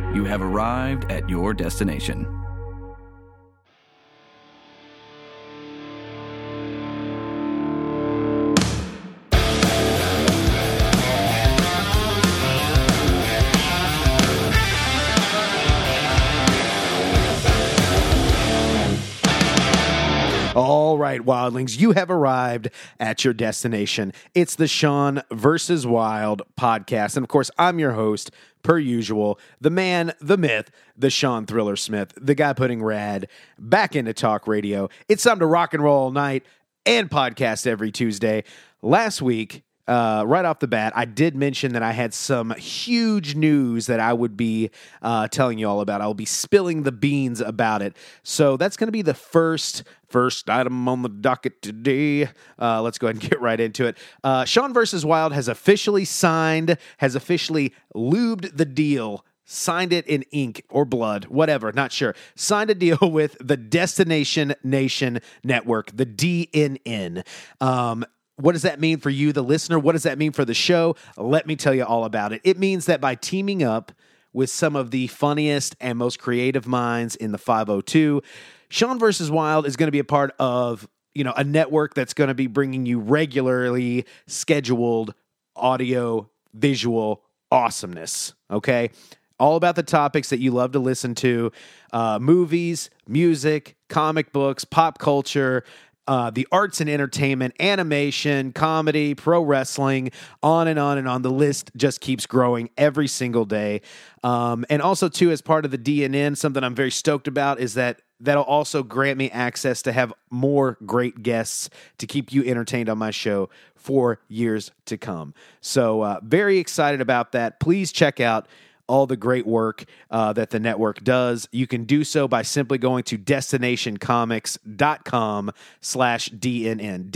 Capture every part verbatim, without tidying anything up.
You have arrived at your destination. All right, Wildlings, you have arrived at your destination. It's the Sean versus Wild podcast. And of course, I'm your host, per usual, the man, the myth, the Sean Thriller Smith, the guy putting rad back into talk radio. It's time to rock and roll all night and podcast every Tuesday. Last week, Uh, right off the bat, I did mention that I had some huge news that I would be uh, telling you all about. I'll be spilling the beans about it. So that's going to be the first first item on the docket today. Uh, let's go ahead and get right into it. Uh, Sean versus Wild has officially signed, has officially lubed the deal. Signed it in ink or blood, whatever, not sure. Signed a deal with the Destination Nation Network, the D N N. Um, What does that mean for you, the listener? What does that mean for the show? Let me tell you all about it. It means that by teaming up with some of the funniest and most creative minds in the five oh two, Sean versus Wild is going to be a part of, you know, a network that's going to be bringing you regularly scheduled audio, visual awesomeness, okay? All about the topics that you love to listen to, uh, movies, music, comic books, pop culture, Uh, the arts and entertainment, animation, comedy, pro wrestling, on and on and on. The list just keeps growing every single day. Um, and also, too, as part of the D N N, something I'm very stoked about is that that'll also grant me access to have more great guests to keep you entertained on my show for years to come. So uh, very excited about that. Please check out all the great work uh, that the network does. You can do so by simply going to destinationcomics.com slash DNN.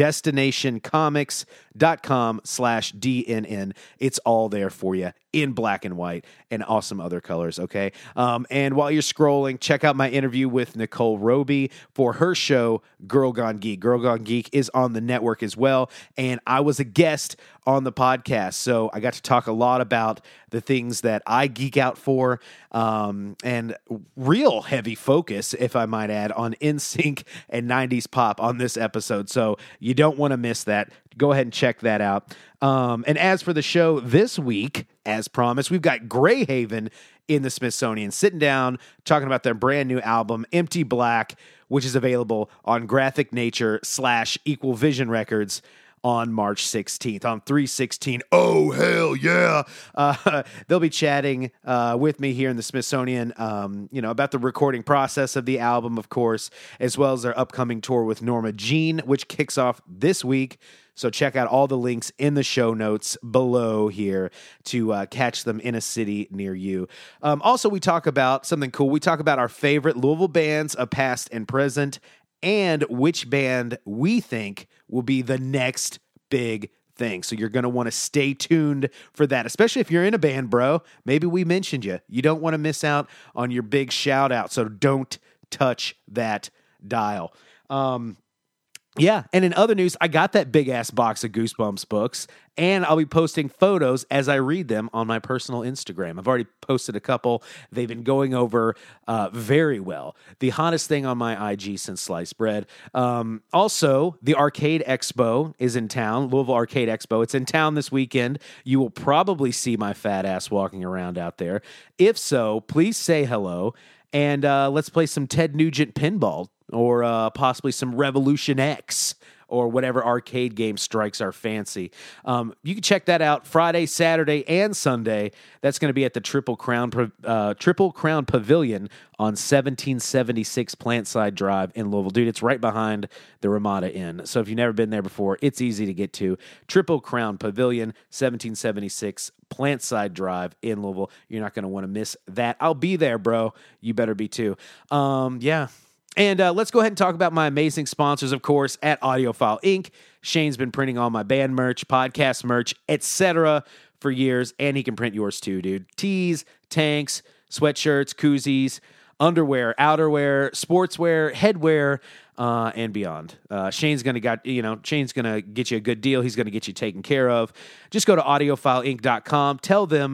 Destinationcomics.com slash DNN. It's all there for you in black and white and awesome other colors, okay? Um, and while you're scrolling, check out my interview with Nicole Roby for her show, Girl Gone Geek. Girl Gone Geek is on the network as well, and I was a guest on the podcast, so I got to talk a lot about the things that I geek out for, um, and real heavy focus, if I might add, on N Sync and nineties pop on this episode, so you don't want to miss that. Go ahead and check that out. Um, and as for the show this week, as promised, we've got Greyhaven in the Smithsonian sitting down, talking about their brand new album, Empty Black, which is available on Graphic Nature slash Equal Vision Records on March sixteenth, on three sixteen. Oh, hell yeah. Uh, they'll be chatting uh, with me here in the Smithsonian, um, you know, about the recording process of the album, of course, as well as their upcoming tour with Norma Jean, which kicks off this week. So check out all the links in the show notes below here to uh, catch them in a city near you. Um, also, we talk about something cool. We talk about our favorite Louisville bands of past and present, and which band we think will be the next big thing. So you're going to want to stay tuned for that, especially if you're in a band, bro. Maybe we mentioned you. You don't want to miss out on your big shout out. So don't touch that dial. Um, Yeah, and in other news, I got that big-ass box of Goosebumps books, and I'll be posting photos as I read them on my personal Instagram. I've already posted a couple. They've been going over uh, very well. The hottest thing on my I G since sliced bread. Um, also, the Arcade Expo is in town, Louisville Arcade Expo. It's in town this weekend. You will probably see my fat ass walking around out there. If so, please say hello, and uh, let's play some Ted Nugent pinball, or uh, possibly some Revolution X, or whatever arcade game strikes our fancy. Um, you can check that out Friday, Saturday, and Sunday. That's going to be at the Triple Crown uh, Triple Crown Pavilion on seventeen seventy-six Plantside Drive in Louisville. Dude, it's right behind the Ramada Inn. So if you've never been there before, it's easy to get to. Triple Crown Pavilion, seventeen seventy-six Plantside Drive in Louisville. You're not going to want to miss that. I'll be there, bro. You better be too. Um, yeah. And uh, let's go ahead and talk about my amazing sponsors, of course, at Audiophile Incorporated. Shane's been printing all my band merch, podcast merch, et cetera for years, and he can print yours too, dude. Tees, tanks, sweatshirts, koozies, underwear, outerwear, sportswear, headwear, uh, and beyond. Uh, Shane's gonna got you know Shane's gonna get you a good deal. He's gonna get you taken care of. Just go to audiophile inc dot com. Tell them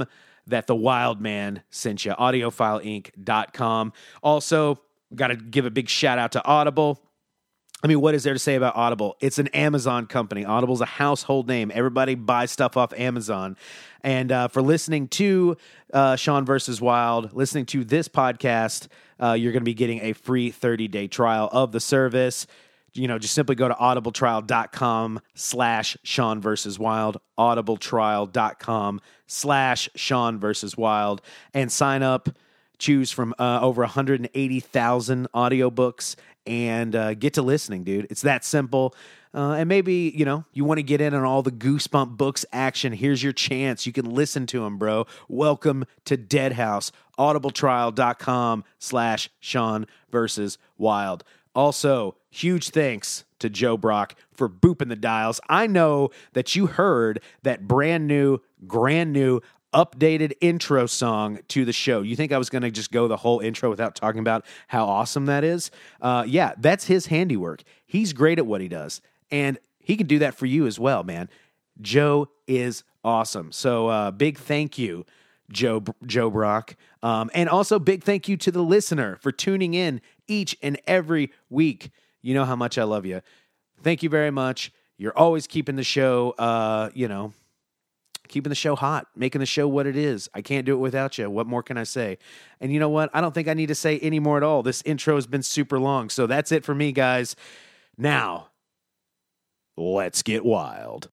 that the Wild Man sent you. audiophile inc dot com. Also, got to give a big shout out to Audible. I mean, what is there to say about Audible? It's an Amazon company. Audible's a household name. Everybody buys stuff off Amazon. And uh, for listening to uh, Sean versus Wild, listening to this podcast, uh, you're going to be getting a free thirty-day trial of the service. You know, just simply go to audibletrial.com slash Sean versus Wild, audibletrial.com slash Sean versus Wild, and sign up. Choose from uh, over one hundred eighty thousand audiobooks and uh, get to listening, dude. It's that simple. Uh, and maybe, you know, you want to get in on all the Goosebump books action. Here's your chance. You can listen to them, bro. Welcome to Deadhouse. audibletrial.com slash Sean versus Wild. Also, huge thanks to Joe Brock for booping the dials. I know that you heard that brand new, grand new, updated intro song to the show. You think I was going to just go the whole intro without talking about how awesome that is? Uh, yeah, that's his handiwork. He's great at what he does, and he can do that for you as well, man. Joe is awesome. So uh, big thank you, Joe Joe Brock. Um, and also big thank you to the listener for tuning in each and every week. You know how much I love you. Thank you very much. You're always keeping the show, uh, you know, keeping the show hot, making the show what it is. I can't do it without you. What more can I say? And you know what? I don't think I need to say any more at all. This intro has been super long. So that's it for me, guys. Now, let's get wild.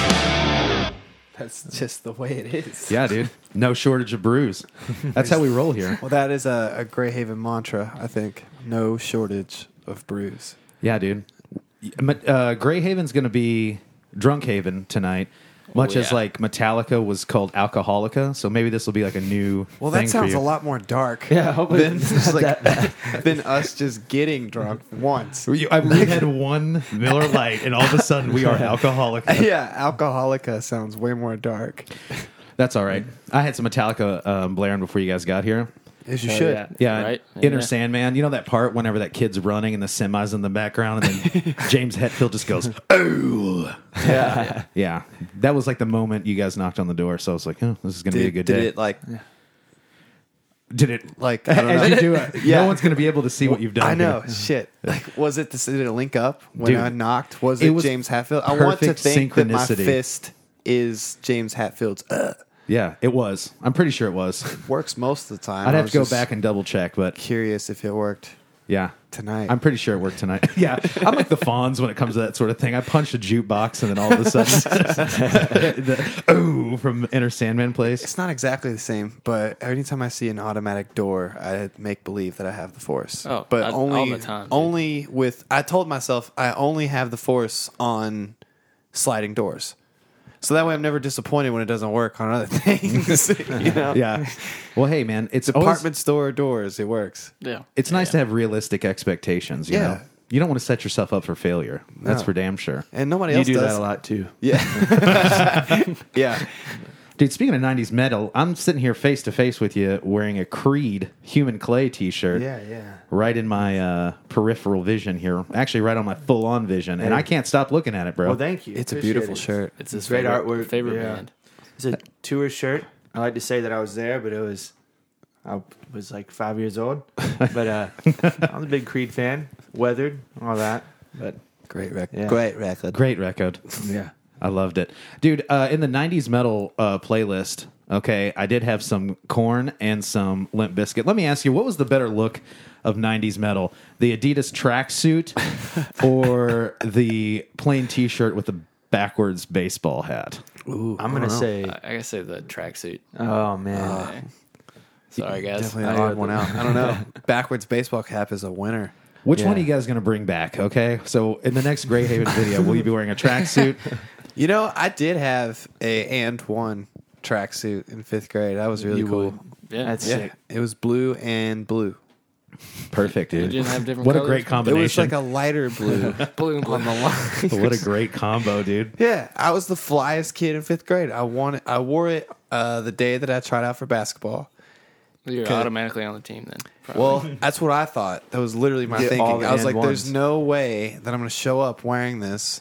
That's just the way it is. Yeah, dude. No shortage of brews. That's how we roll here. Well, that is a, a Greyhaven mantra, I think. No shortage of brews. Yeah, dude. Uh, Greyhaven's going to be Drunkhaven tonight. Much Oh, as yeah. like Metallica was called Alcoholica, so maybe this will be like a new. Well, thing that sounds for a you. lot more dark Yeah, hopefully than, just like, than us just getting drunk once. We, I, we had one Miller Lite, and all of a sudden we are Alcoholica. Yeah, Alcoholica sounds way more dark. That's all right. I had some Metallica um, blaring before you guys got here. As you Oh, should. yeah. Yeah, Right? Inner Yeah. Sandman. You know that part whenever that kid's running and the semi's in the background, and then James Hetfield just goes, "Oh, Yeah. yeah." That was like the moment you guys knocked on the door. So I was like, "Oh, this is going to be a Did, good did day." it like, did it like, I don't know. as you do it? Yeah. No one's going to be able to see what you've done. I know. here. Shit. Like, was it, the, did it link up when Dude, I knocked? Was it it, was James Hatfield? I want to perfect think that my synchronicity. fist is James Hatfield's. Uh, Yeah, it was. I'm pretty sure it was. works most of the time. I'd I have was to go just back and double check, but Curious if it worked yeah. tonight. I'm pretty sure it worked tonight. Yeah, I'm like the Fonz when it comes to that sort of thing. I punched a jukebox, and then all of a sudden, the, oh, from Inner Sandman plays. It's not exactly the same, but anytime I see an automatic door, I make believe that I have the force. Oh, but all- only all the time, dude. only with. I told myself I only have the force on sliding doors, so that way I'm never disappointed when it doesn't work on other things. You know, Yeah. Well, hey, man, it's department always, store doors, it works. Yeah. it's nice to have realistic expectations. You Yeah. know, you don't want to set yourself up for failure. That's No. for damn sure. And nobody You else do does that a lot too. Yeah, yeah. Dude, speaking of nineties metal, I'm sitting here face to face with you wearing a Creed Human Clay t-shirt. Yeah, yeah. Right in my uh, peripheral vision here. Actually, right on my full-on vision. And I can't stop looking at it, bro. Well, thank you. It's a Appreciate beautiful it. shirt. It's his Great favorite, artwork. favorite Yeah. band. It's a tour shirt. I like to say that I was there, but it was I was like five years old. But uh, I'm a big Creed fan. Weathered, all that. But Great record. Yeah. Great record. Great record. yeah, I loved it. Dude, uh, in the nineties metal uh, playlist, okay, I did have some Korn and some Limp Bizkit. Let me ask you, what was the better look of nineties metal? The Adidas tracksuit or the plain t-shirt with the backwards baseball hat? Ooh, I'm gonna say. I, I gotta say the tracksuit. Oh man, Sorry, guys. definitely I an odd one out. I don't know. Backwards baseball cap is a winner. Which Yeah. one are you guys going to bring back, okay? So in the next Greyhaven video, will you be wearing a tracksuit? You know, I did have a and one tracksuit in fifth grade. That was really You cool. would. Yeah. That's Yeah, sick. it was blue and blue. Perfect, You dude. didn't have different What a colors? great It was combination. like a lighter blue Blue and blue. on the line. What a great combo, dude. Yeah, I was the flyest kid in fifth grade. I wanted, I wore it uh, the day that I tried out for basketball. You're Okay. automatically on the team then. probably. Well, that's what I thought. That was literally my Get all thinking. the I was and like, "There's ones. no way that I'm going to show up wearing this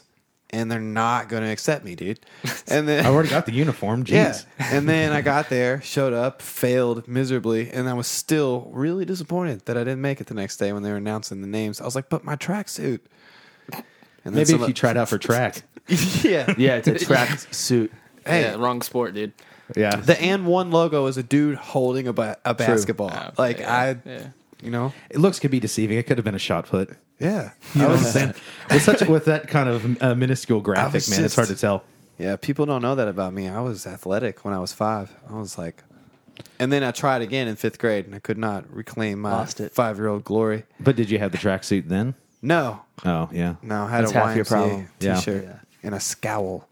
and they're not going to accept me, dude. And then I already got the uniform. Jeez. yeah, and then I got there, showed up, failed miserably, and I was still really disappointed that I didn't make it the next day when they were announcing the names. I was like, but my tracksuit. And then Maybe some- if you tried out for track. yeah, Yeah, it's a track suit. Hey. Yeah, wrong sport, dude. Yeah. the and one logo is a dude holding a, ba- a basketball. Oh, like yeah, I, yeah. you know, It looks could be deceiving. It could have been a shot put. yeah. I was saying, with such with that kind of uh, minuscule graphic, was man, it's just- hard to tell. Yeah, people don't know that about me. I was athletic when I was five. I was like, and then I tried again in fifth grade, and I could not reclaim my Lost it. five-year-old glory. But did you have the tracksuit then? No, Oh yeah. no, I had That's a half Y M your C A problem. Yeah. T-shirt Yeah. and a scowl.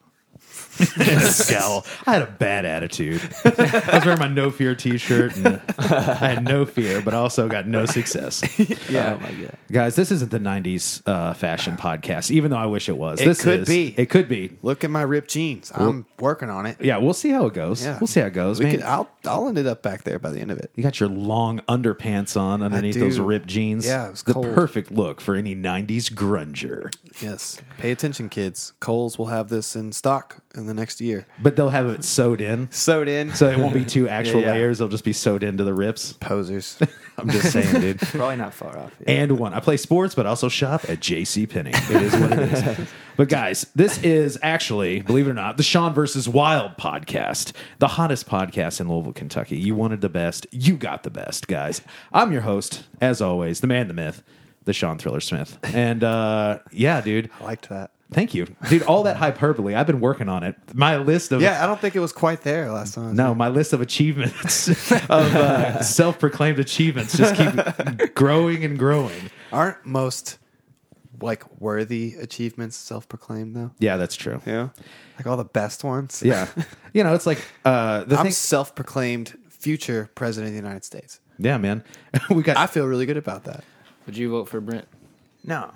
Scowl. I had a bad attitude. I was wearing my no fear T-shirt, and I had no fear, but I also got no success. Yeah. Oh my god. Guys, this isn't the nineties uh, fashion podcast, even though I wish it was. It this could is- be. It could be. Look at my ripped jeans. I'm working on it. Yeah, we'll see how it goes. Yeah. We'll see how it goes. We man. could, I'll I'll end it up back there by the end of it. You got your long underpants on underneath those do. ripped jeans. Yeah, it was the cold. perfect look for any nineties grunger. Yes. Pay attention, kids. Kohl's will have this in stock in the next year. But they'll have it sewed in, Sewed in. so it won't be two actual Yeah, yeah. layers. They'll just be sewed into the rips. Posers. I'm just saying, dude. Probably not far off. Yeah. And one. I play sports, but also shop at J C Penney. It is what it is. But guys, this is actually, believe it or not, the Sean versus Wild podcast, the hottest podcast in Louisville, Kentucky. You wanted the best, you got the best, guys. I'm your host, as always, the man, the myth, the Sean Thriller Smith. And uh, yeah, dude, I liked that. thank you, dude. All that hyperbole, I've been working on it. My list of Yeah, I don't think it was quite there last time. no, my list of achievements, of uh, self-proclaimed achievements, just keep growing and growing. Aren't most like worthy achievements self-proclaimed though? Yeah, that's true. Yeah. Like all the best ones. Yeah, you know, it's like uh, the I'm thing. self-proclaimed future president of the United States. Yeah, man, we got. I feel really good about that. Would you vote for Brent? No.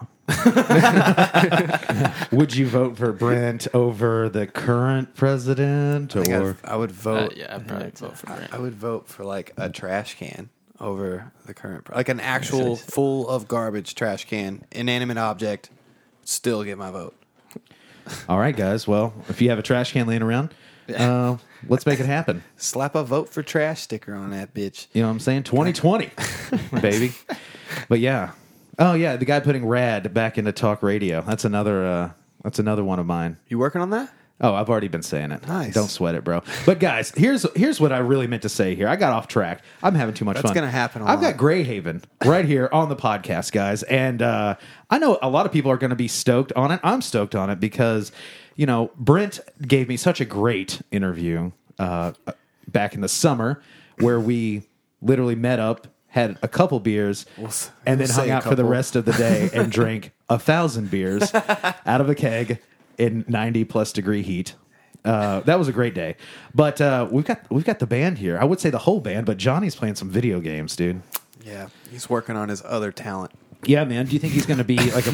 Would you vote for Brent over the current president, I, think or I'd, I would Uh, vote. yeah, I'd probably vote for Brent. I would vote for like a trash can over the current, like an actual full of garbage trash can, inanimate object. Still get my vote. all right, guys? Well, if you have a trash can laying around, uh, let's make it happen. Slap a vote for trash sticker on that bitch. You know what I'm saying? twenty twenty, baby. But yeah. Oh yeah, the guy putting rad back into talk radio. That's another. Uh, that's another one of mine. You working on that? Oh, I've already been saying it. Nice. Don't sweat it, bro. But guys, here's here's what I really meant to say here. I got off track. I'm having too much That's fun. gonna happen a I've lot. got Greyhaven right here on the podcast, guys, and uh, I know a lot of people are going to be stoked on it. I'm stoked on it because you know Brent gave me such a great interview uh, back in the summer where we literally met up, had a couple beers, s- and we'll then hung say a out for the couple. rest of the day and drank a thousand beers out of a keg in ninety plus degree heat. Uh, that was a great day, but uh, we've got we've got the band here. I would say the whole band, but Johnny's playing some video games, dude. Yeah, he's working on his other talent. Yeah, man. Do you think he's going to be like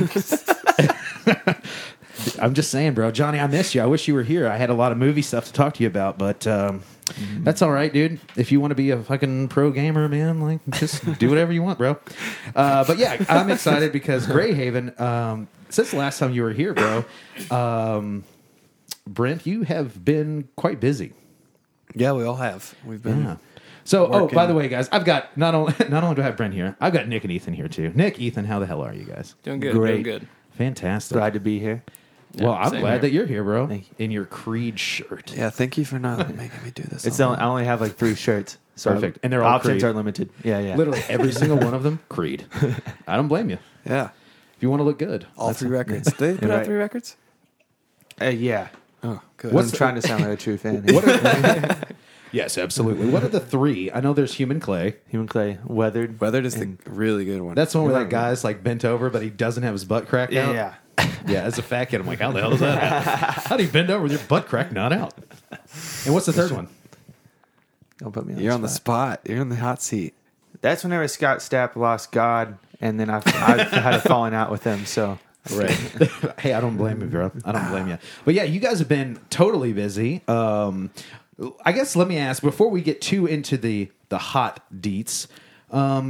a? I'm just saying, bro. Johnny, I miss you. I wish you were here. I had a lot of movie stuff to talk to you about, but um, that's all right, dude. If you want to be a fucking pro gamer, man, like just do whatever you want, bro. Uh, but yeah, I'm excited because Greyhaven. Um, since the last time you were here, bro, um, Brent, you have been quite busy. Yeah, we all have. We've been. Yeah. So, oh, Working. by the way, guys, I've got not only not only do I have Brent here, I've got Nick and Ethan here too. Nick, Ethan, how the hell are you guys? Doing good. Great. Doing good. Fantastic. Glad to be here. well, Yeah, I'm same glad here. that you're here, bro. Thank In your Creed shirt. Yeah, thank you for not making me do this. It's all only, I only have like three shirts. So Perfect. And they're all options Creed. are limited. Yeah, yeah. Literally every single one of them, Creed. I don't blame you. Yeah, If you want to look good. all three records. Did they put You're out right. three records? Uh, yeah. Oh, good. I'm trying to sound like a true fan. What are, yes, absolutely. What are the three? I know there's Human Clay. Human Clay, Weathered. Weathered is the and- really good one. That's the one where Yeah. that guy's like bent over, but he doesn't have his butt cracked Yeah, out. yeah. Yeah, as a fat kid, I'm like, how the hell does that happen? How do you bend over with your butt crack not out? And what's the third one? Don't put me on You're the on the spot. spot. You're on the hot seat. That's whenever Scott Stapp lost God, and then I've, I've had a falling out with him. So Right. Hey, I don't blame you, bro. I don't blame you. But yeah, you guys have been totally busy. Um, I guess let me ask before we get too into the the hot deets. Um,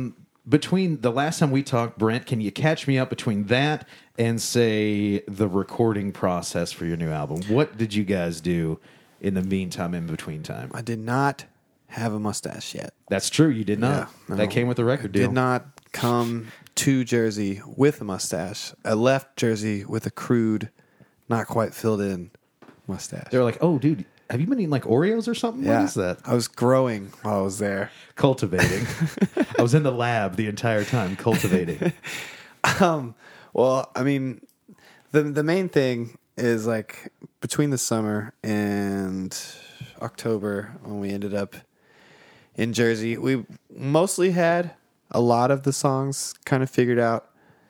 between the last time we talked, Brent, can you catch me up between that and say the recording process for your new album? What did you guys do in the meantime, in between time? I did not have a mustache yet. That's true. You did not. Yeah, no. That came with the record deal. Did not come to Jersey with a mustache. I left Jersey with a crude, not quite filled in mustache. They were like, "Oh, dude, have you been eating like Oreos or something? yeah, What is that?" I was growing while I was there. Cultivating. I was in the lab the entire time cultivating. Um, well, I mean, the the main thing is like between the summer and October when we ended up in Jersey, we mostly had a lot of the songs kind of figured out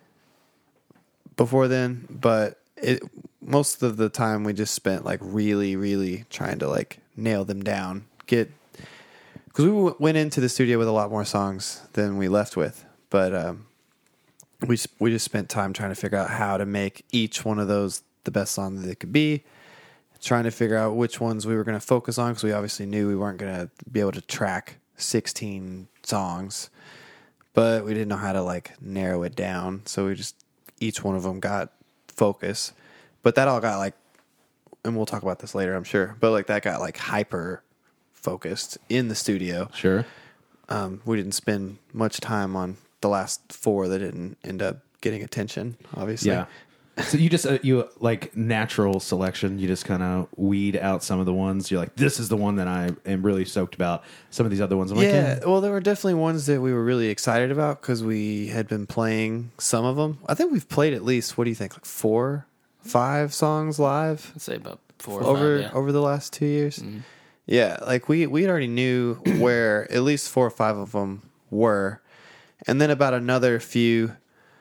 before then, but it most of the time we just spent like really, really trying to like nail them down, get because we w- went into the studio with a lot more songs than we left with, but um, we s- we just spent time trying to figure out how to make each one of those the best song that it could be, trying to figure out which ones we were going to focus on because we obviously knew we weren't going to be able to track sixteen songs, but we didn't know how to like narrow it down, so we just each one of them got focus, but that all got like, and we'll talk about this later I'm sure, but like that got like hyper focused in the studio. Sure. Um, we didn't spend much time on the last four that didn't end up getting attention, obviously. Yeah. So you just uh, you like natural selection. You just kind of weed out some of the ones. You're like, this is the one that I am really stoked about. Some of these other ones, I'm Yeah, like, eh. well, there were definitely ones that we were really excited about because we had been playing some of them. I think we've played at least, what do you think, like four, five songs live I'd say about four or over five, yeah. over the last two years. Mhm. Yeah, like we we already knew where at least four or five of them were, and then about another few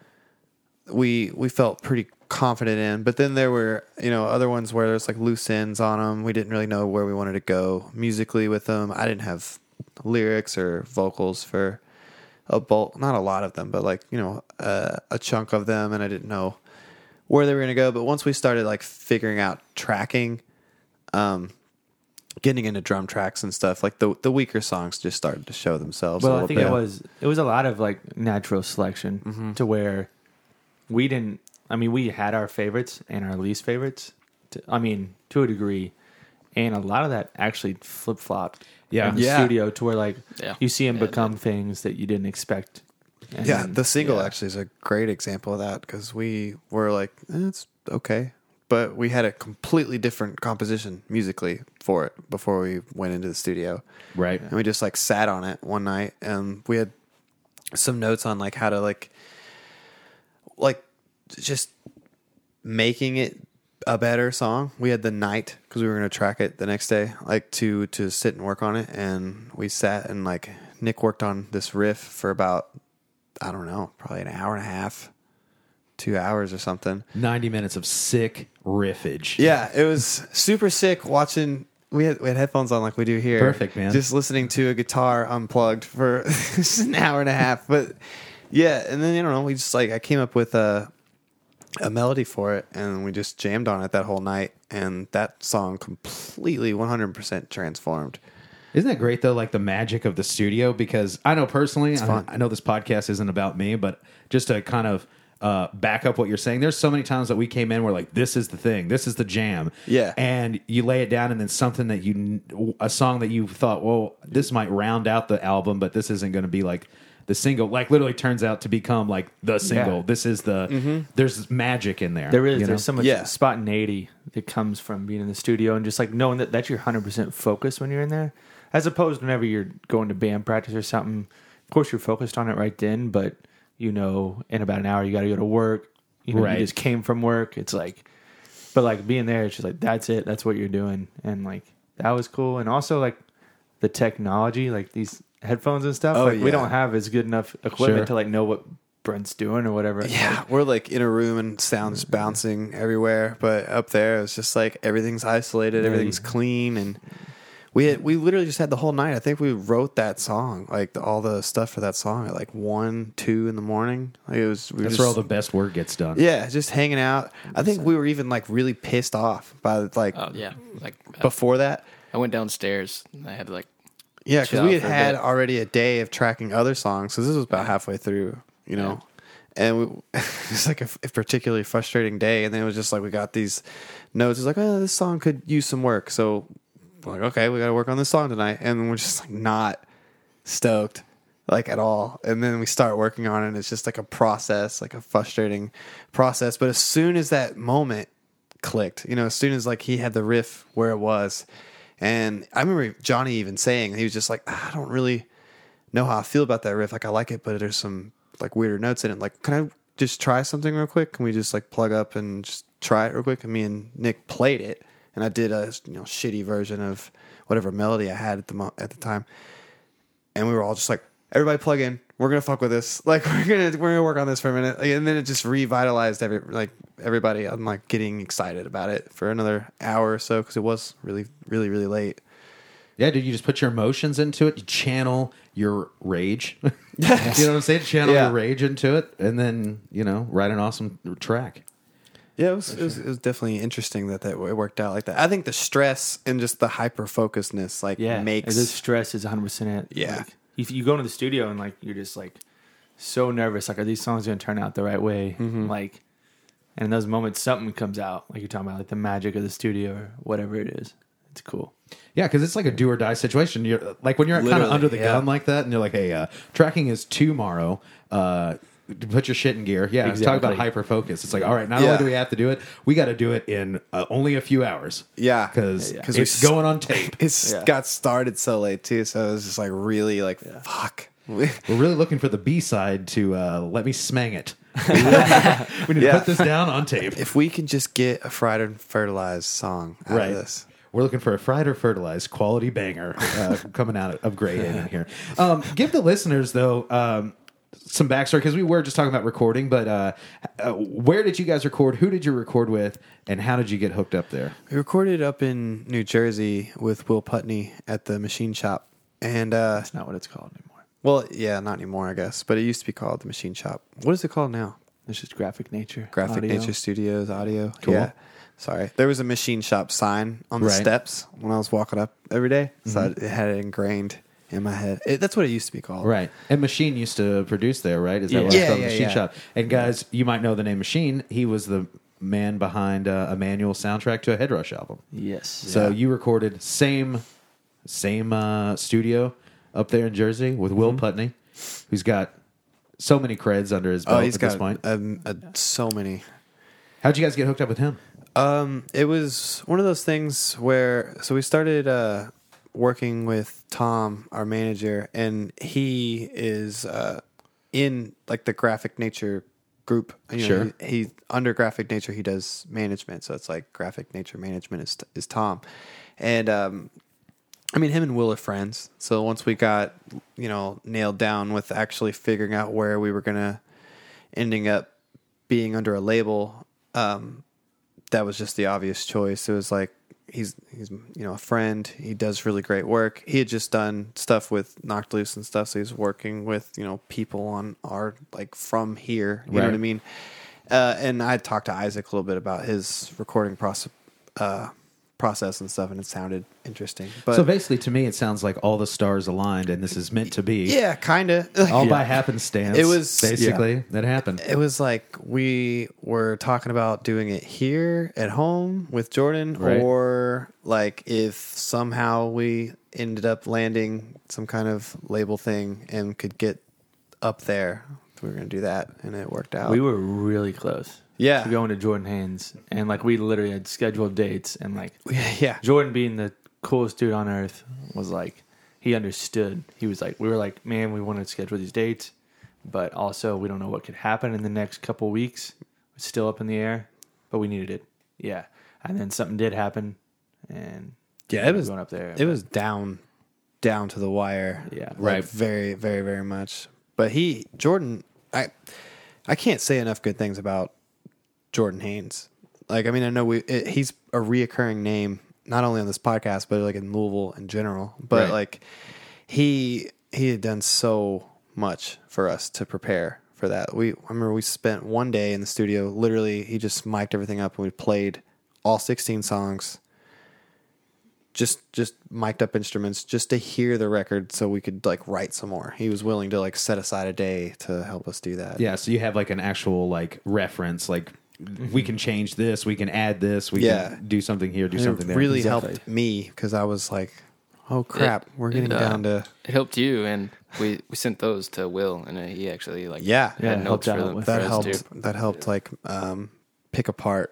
we we felt pretty confident in. But then there were, you know, other ones where there's like loose ends on them. We didn't really know where we wanted to go musically with them. I didn't have lyrics or vocals for a bulk, not a lot of them, but like, you know, uh, a chunk of them, and I didn't know where they were going to go. But once we started like figuring out tracking, um, getting into drum tracks and stuff, like the the weaker songs just started to show themselves. a Well, I little think bit. it was it was a lot of like natural selection Mm-hmm. to where we didn't. I mean, we had our favorites and our least favorites. To, I mean, to a degree, and a lot of that actually flip flopped. Yeah. in the Yeah. studio to where like Yeah. you see them Yeah, it become things that you didn't expect. And Yeah, then- the single yeah. actually is a great example of that because we were like, eh, it's okay. But we had a completely different composition musically for it before we went into the studio. right. And we just like sat on it one night and we had some notes on like how to like, like just making it a better song. We had the night because we were going to track it the next day, like to, to sit and work on it. And we sat and like Nick worked on this riff for about, I don't know, probably an hour and a half, two hours or something. ninety minutes of sick riffage. Yeah, it was super sick watching. We had we had headphones on like we do here. Perfect, man. Just listening to a guitar unplugged for just an hour and a half. But yeah, and then you know we just like I came up with a a melody for it, and we just jammed on it that whole night, and that song completely one hundred percent transformed. Isn't that great though? Like the magic of the studio, because I know personally, I, fun. I know this podcast isn't about me, but just to kind of uh, back up what you're saying, there's so many times that we came in, we're like, this is the thing, this is the jam. Yeah. And you lay it down and then something that you, a song that you thought, well, this might round out the album, but this isn't going to be like the single, like literally turns out to become like the single. Yeah. This is the, there's magic in there. There is. you know? There's so much Yeah. spontaneity that comes from being in the studio and just like knowing that that's your one hundred percent focus when you're in there, as opposed to whenever you're going to band practice or something. Of course, you're focused on it right then, but you know, in about an hour you got to go to work. You know, Right. you just came from work. It's like, but like being there, it's just like that's it. That's what you're doing, and like that was cool. And also like the technology, like these headphones and stuff. Oh, like we yeah. don't have as good enough equipment Sure. to like know what Brent's doing or whatever. Yeah, we're like in a room and sounds bouncing everywhere, but up there it's just like everything's isolated, everything's clean, and we had we literally just had the whole night. I think we wrote that song, like the, all the stuff for that song at like one, two in the morning. Like it was. We were That's just, where all the best work gets done. yeah, just hanging out. I think we were even like really pissed off by like Oh yeah, like uh, before that. I went downstairs and I had to like Yeah, because chill we out had for a had bit. already a day of tracking other songs, so this was about halfway through, you know. And we, it was like a, a particularly frustrating day, and then it was just like we got these notes. It's like, oh, this song could use some work, so we're like, okay, we got to work on this song tonight, and we're just like not stoked like at all. And then we start working on it, and it's just like a process, like a frustrating process. But as soon as that moment clicked, you know, as soon as like he had the riff where it was. And I remember Johnny even saying, he was just like, I don't really know how I feel about that riff. Like, I like it, but there's some like weirder notes in it. Like, can I just try something real quick? Can we just like plug up and just try it real quick? And me and Nick played it, and I did a you know shitty version of whatever melody I had at the mo- at the time. And we were all just like, everybody plug in. We're gonna fuck with this. Like, we're gonna we're gonna work on this for a minute. Like, and then it just revitalized every like everybody. I'm like getting excited about it for another hour or so because it was really really really late. Yeah, dude, you just put your emotions into it. You channel your rage. You know what I'm saying? Channel Yeah. your rage into it, and then, you know, write an awesome track. Yeah, it was, it was it was definitely interesting that that it worked out like that. I think the stress and just the hyper focusedness like Yeah, makes the stress is one hundred percent. Yeah. Like, if you go into the studio and like you're just like so nervous, like are these songs going to turn out the right way? Mm-hmm. Like, and in those moments, something comes out, like you're talking about, like the magic of the studio or whatever it is. It's cool. Yeah, because it's like a do or die situation. You're like when you're kind of Literally, under the yeah. gun like that, and you're like, "Hey, uh, tracking is tomorrow. Uh, put your shit in gear." Yeah, talk Exactly. about hyper focus. It's like, all right, not Yeah. only do we have to do it, we got to do it in uh, only a few hours. Yeah. because Yeah, 'cause we it's s- going on tape. It's Yeah. got started so late too, so it was just like really like fuck. We're really looking for the B side to uh, let me smang it. we need to Yeah. put this down on tape. If we can just get a fried and fertilized song out Right. of this. We're looking for a fried or fertilized quality banger uh, coming out of Grade A in here. Um, give the listeners, though, um, some backstory, because we were just talking about recording, but uh, uh, where did you guys record? Who did you record with? And how did you get hooked up there? We recorded up in New Jersey with Will Putney at the Machine Shop. And uh That's not what it's called anymore. well, yeah, not anymore, I guess, but it used to be called the Machine Shop. What is it called now? It's just Graphic Nature. Graphic Audio. Nature Studios Audio. Cool. Yeah. Sorry. There was a Machine Shop sign on the Right. steps when I was walking up every day. So it had it ingrained in my head. It, that's what it used to be called. Right. And Machine used to produce there, right? Is that Yeah. what Yeah, it's called? yeah, Machine yeah. Shop. And guys, you might know the name Machine. He was the man behind uh, a manual soundtrack to a Headrush album. Yes. So you recorded same same uh, studio up there in Jersey with Mm-hmm. Will Putney, who's got so many creds under his belt Oh, he's at got this point. um, uh, so many. How'd you guys get hooked up with him? Um, it was one of those things where so we started uh, working with Tom, our manager, and he is uh, in like the Graphic Nature group. You know, Sure. He, he under Graphic Nature he does management, so it's like Graphic Nature management is is Tom, and um, I mean him and Will are friends. So once we got you know nailed down with actually figuring out where we were gonna ending up being under a label. Um, that was just the obvious choice. It was like he's he's you know a friend. He does really great work. He had just done stuff with Knocked Loose and stuff, so he's working with you know people on our like from here. You know what I Right. mean? Uh, and I talked to Isaac a little bit about his recording process, uh, process and stuff, and it sounded interesting. But so basically, to me, it sounds like all the stars aligned, and this is meant to be. yeah, kind of. All by happenstance. It was- basically that happened. It was like we were talking about doing it here at home with Jordan, Right. or like if somehow we ended up landing some kind of label thing and could get up there, we were going to do that, and it worked out. We were really close. Yeah. To going to Jordan Haynes. And like we literally had scheduled dates and like yeah, Jordan being the coolest dude on earth was like he understood. He was like we were like, man, we want to schedule these dates, but also we don't know what could happen in the next couple weeks. It's still up in the air, but we needed it. Yeah. And then something did happen and yeah. we It were was going up there. it was down, down to the wire. Yeah. like, Right. Very, very, very much. But he, Jordan, I, I can't say enough good things about Jordan Haynes. Like, I mean, I know we it, he's a reoccurring name not only on this podcast but like in Louisville in general. But Right. like he he had done so much for us to prepare for that. We I remember we spent one day in the studio. Literally, he just mic'd everything up and we played all sixteen songs. just just mic'd up instruments just to hear the record so we could like write some more. He was willing to like set aside a day to help us do that. Yeah, so you have like an actual like reference, like we can change this, we can add this, we Yeah. can do something here, do And something it there. really Exactly. helped me because I was like, oh crap, It- we're getting it, uh, down to It helped you, and we, we sent those to Will, and uh, he actually like yeah. Yeah, had it notes helped for out them. with- for that us, helped. too. That helped like um, pick apart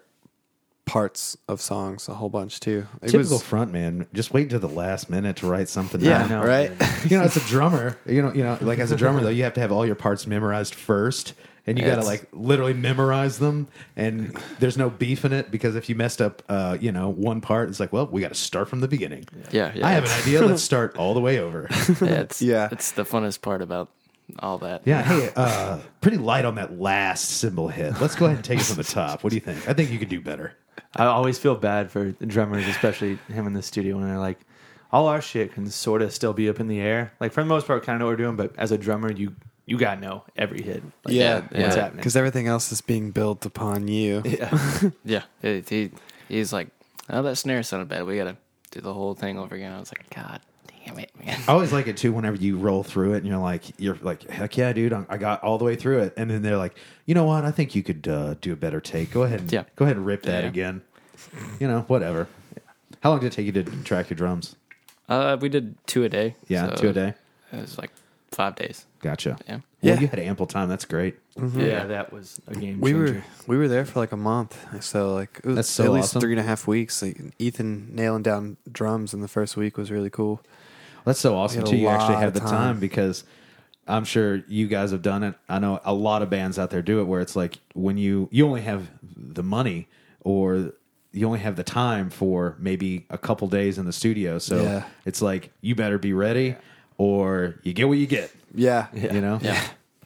parts of songs a whole bunch too. It Typical was front man, just wait until the last minute to write something yeah, down. know. right. You know, as a drummer, you know, you know, like as a drummer though, you have to have all your parts memorized first, and you got to It's- like literally memorize them. And there's no beef in it because if you messed up, uh, you know, one part, it's like, well, we got to start from the beginning. Yeah, yeah. I have an idea. Let's start all the way over. Yeah, it's, Yeah. it's the funnest part about all that. Yeah. Hey, uh, pretty light on that last cymbal hit. Let's go ahead and take it from the top. What do you think? I think you could do better. I always feel bad for the drummers, especially him in the studio, when they're like, all our shit can sort of still be up in the air. Like for the most part, kind of know what we're doing, but as a drummer, you you gotta know every hit. Like, Yeah, what's yeah. happening? Because everything else is being built upon you. Yeah. Yeah, it, he he's like, oh, that snare sounded bad. We gotta do the whole thing over again. I was like, God damn it, man. I always like it too whenever you roll through it and you're like, you're like, heck yeah, dude, I'm- I got all the way through it. And then they're like, you know what? I think you could uh, do a better take. Go ahead and Yeah. go ahead and rip that Yeah. again. You know, whatever. How long did it take you to track your drums? Uh, we did two a day. Yeah, so two a day. It was like five days. Gotcha. Yeah. Well, Yeah. you had ample time. That's great. Yeah, that was a game We changer. were we were there for like a month, so like it was That's so at least awesome. three and a half weeks. Like Ethan nailing down drums in the first week was really cool. That's so awesome had a too. You actually lot had of the time. time. because I'm sure you guys have done it. I know a lot of bands out there do it where it's like when you you only have the money or you only have the time for maybe a couple days in the studio. So Yeah. it's like you better be ready or you get what you get. Yeah, You know? Yeah.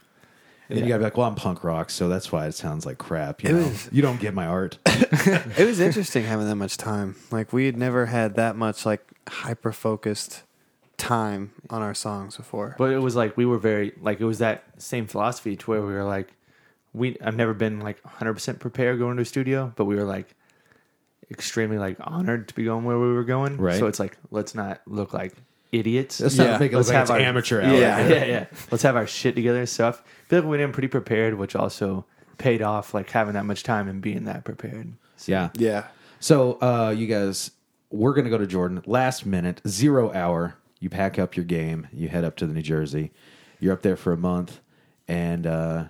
And then you gotta be like, well, I'm punk rock, so that's why it sounds like crap. You It know? was- You don't get my art. It was interesting having that much time. Like we had never had that much like hyper focused time on our songs before. But it was like we were very like it was that same philosophy to where we were like we I've never been like one hundred percent prepared going to a studio, but we were like extremely like honored to be going where we were going. Right. So it's like let's not look like idiots. Let's not Yeah. make it look Let's like have it's our- amateur hour. Yeah, yeah, yeah. Let's have our shit together and stuff. I feel like we went in pretty prepared, which also paid off like having that much time and being that prepared. So, Yeah. Yeah, So, uh, you guys, we're going to go to Jordan. Last minute, zero hour. You pack up your game. You head up to the New Jersey. You're up there for a month, and uh,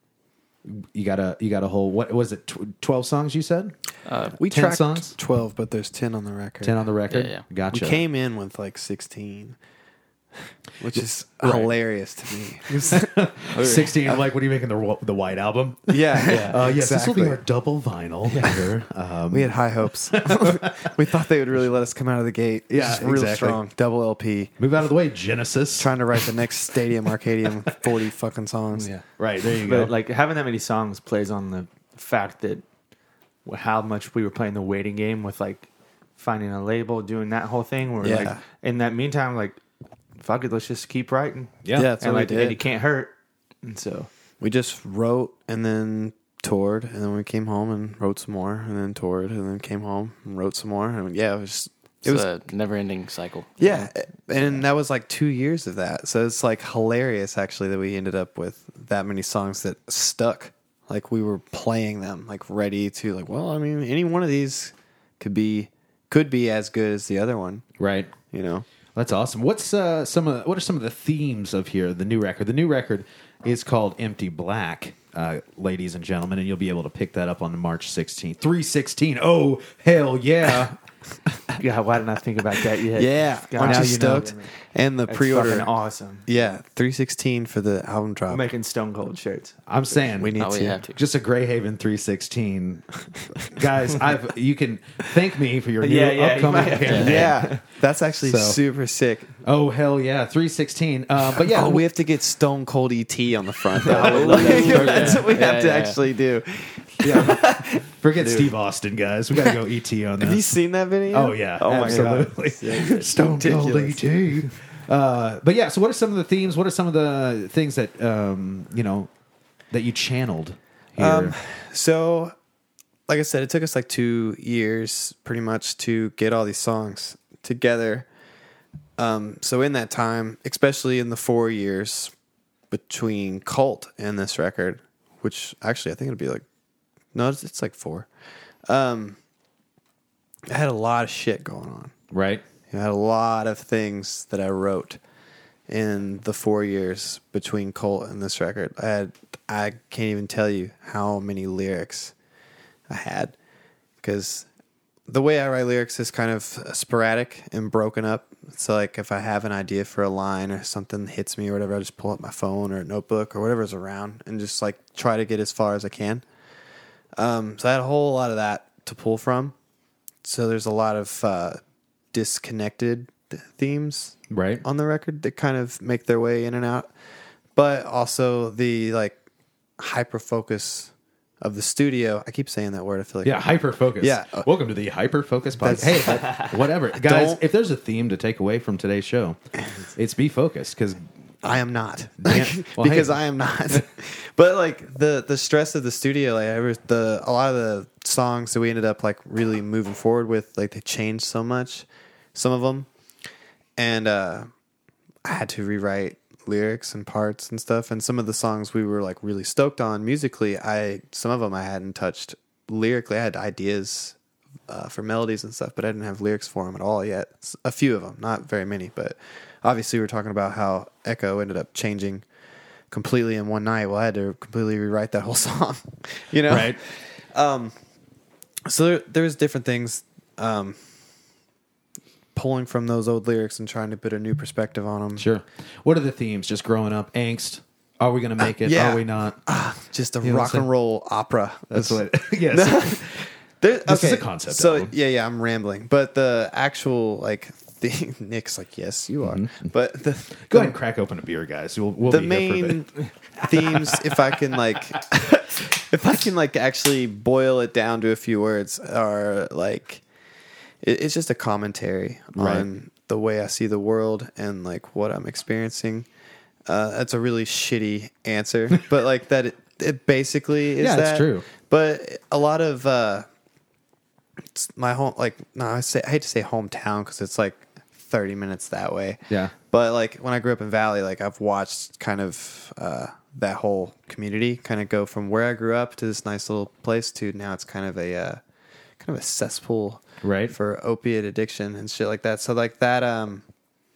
you got a you got a whole what was it? Tw- Twelve songs you said? Uh, we ten tracked songs? twelve, but there's ten on the record. Ten on the record. Yeah, yeah. Gotcha. We came in with like sixteen, which is Right. hilarious to me. Sixteen. Like, what are you making the the White Album? yeah, yeah. Uh, yes, this will be exactly. our double vinyl. here. Um, We had high hopes. We thought they would really let us come out of the gate. Yeah, Just real exactly. strong. Double L P. move out of the way, Genesis. Trying to write the next Stadium Arcadium forty fucking songs. yeah. Right there you But go. like having that many songs plays on the fact that how much we were playing the waiting game with like finding a label, doing that whole thing. Where Yeah. like in that meantime, like fuck it, let's just keep writing. yeah. Yeah, that's and what like we and did. it can't hurt. And so We just wrote and then toured, and then we came home and wrote some more, and then toured, and then came home and wrote some more. And yeah, it was. it's It was a never-ending cycle. yeah, and that was like two years of that. So it's like hilarious actually that we ended up with that many songs that stuck. Like we were playing them, like ready to like. Well, I mean, any one of these could be could be as good as the other one. Right. You know. That's awesome. What's uh, some of what are some of the themes of here? The new record. The new record is called Empty Black, uh, ladies and gentlemen, and you'll be able to pick that up on March sixteenth. three sixteen. Oh hell yeah! yeah, why didn't I think about that yet? Yeah, God, aren't now you you know. stoked? And the That's pre-order, fucking awesome. yeah, three sixteen for the album drop. I'm making Stone Cold shirts. I'm saying We need Oh, we to. have to. just a Greyhaven three sixteen, guys. I've you can thank me for your new Yeah, yeah, you upcoming might have to. campaign. Yeah, that's actually So- super sick. Oh hell yeah, three sixteen. Uh, but yeah, Oh, we have to get Stone Cold E T on the front. Though. that. That's what we Yeah, have to yeah, yeah. actually do. forget Steve Austin, guys. We got to go E T on this. Have you seen that video? Oh yeah, Oh my absolutely. god. Stone Cold Ridiculous. E T. Uh, but yeah, so what are some of the themes? What are some of the things that um, you know that you channeled here? Um, so, like I said, it took us like two years, pretty much, to get all these songs together. Um, so in that time, especially in the four years between Cult and this record, which actually I think it'll be like, no, it's, it's like four. Um, I had a lot of shit going on. Right. I had a lot of things that I wrote in the four years between Cult and this record. I had, I can't even tell you how many lyrics I had, because the way I write lyrics is kind of sporadic and broken up. So like if I have an idea for a line or something hits me or whatever, I just pull up my phone or a notebook or whatever's around and just like try to get as far as I can. Um, so I had a whole lot of that to pull from. So there's a lot of uh, disconnected th- themes Right. on the record that kind of make their way in and out, but also the like hyper focus of the studio. I keep saying that word. I feel like Yeah, hyper focus. Yeah. Welcome to the hyper focus podcast. Hey, that- whatever, guys. Don't- If there's a theme to take away from today's show, it's be focused. Because I am not. Damn. Well, because hey. I am not. But like the the stress of the studio, like I was, the a lot of the songs that we ended up like really moving forward with, like they changed so much, some of them, and uh, I had to rewrite lyrics and parts and stuff. And some of the songs we were like really stoked on musically, I some of them I hadn't touched lyrically. I had ideas uh, for melodies and stuff, but I didn't have lyrics for them at all yet. A few of them, not very many, but obviously we were talking about how Echo ended up changing completely in one night. Well, I had to completely rewrite that whole song, you know? right. Um, so there, there's different things, um, pulling from those old lyrics and trying to put a new perspective on them. Sure. What are the themes? Just growing up, angst. Are we going to make it? yeah. Are we not? Just a You know what I'm rock and saying? roll opera. That's what. Yes. There, This is okay, a concept So album. yeah, yeah, I'm rambling, but the actual like thing, Nick's like, yes, you are. But the Go ahead and crack open a beer, guys. We'll, we'll the be here for a main bit. themes, if I can like, if I can like actually boil it down to a few words, are like, it, it's just a commentary Right. on the way I see the world and like what I'm experiencing. Uh, that's a really shitty answer, but like that, it, it basically is Yeah, it's that. true. But a lot of uh, it's my home, like no, I say I hate to say hometown because it's like thirty minutes that way. Yeah. But like when I grew up in Valley, like I've watched kind of uh, that whole community kind of go from where I grew up to this nice little place to now it's kind of a uh, kind of a cesspool, Right. for opiate addiction and shit like that. So like that um,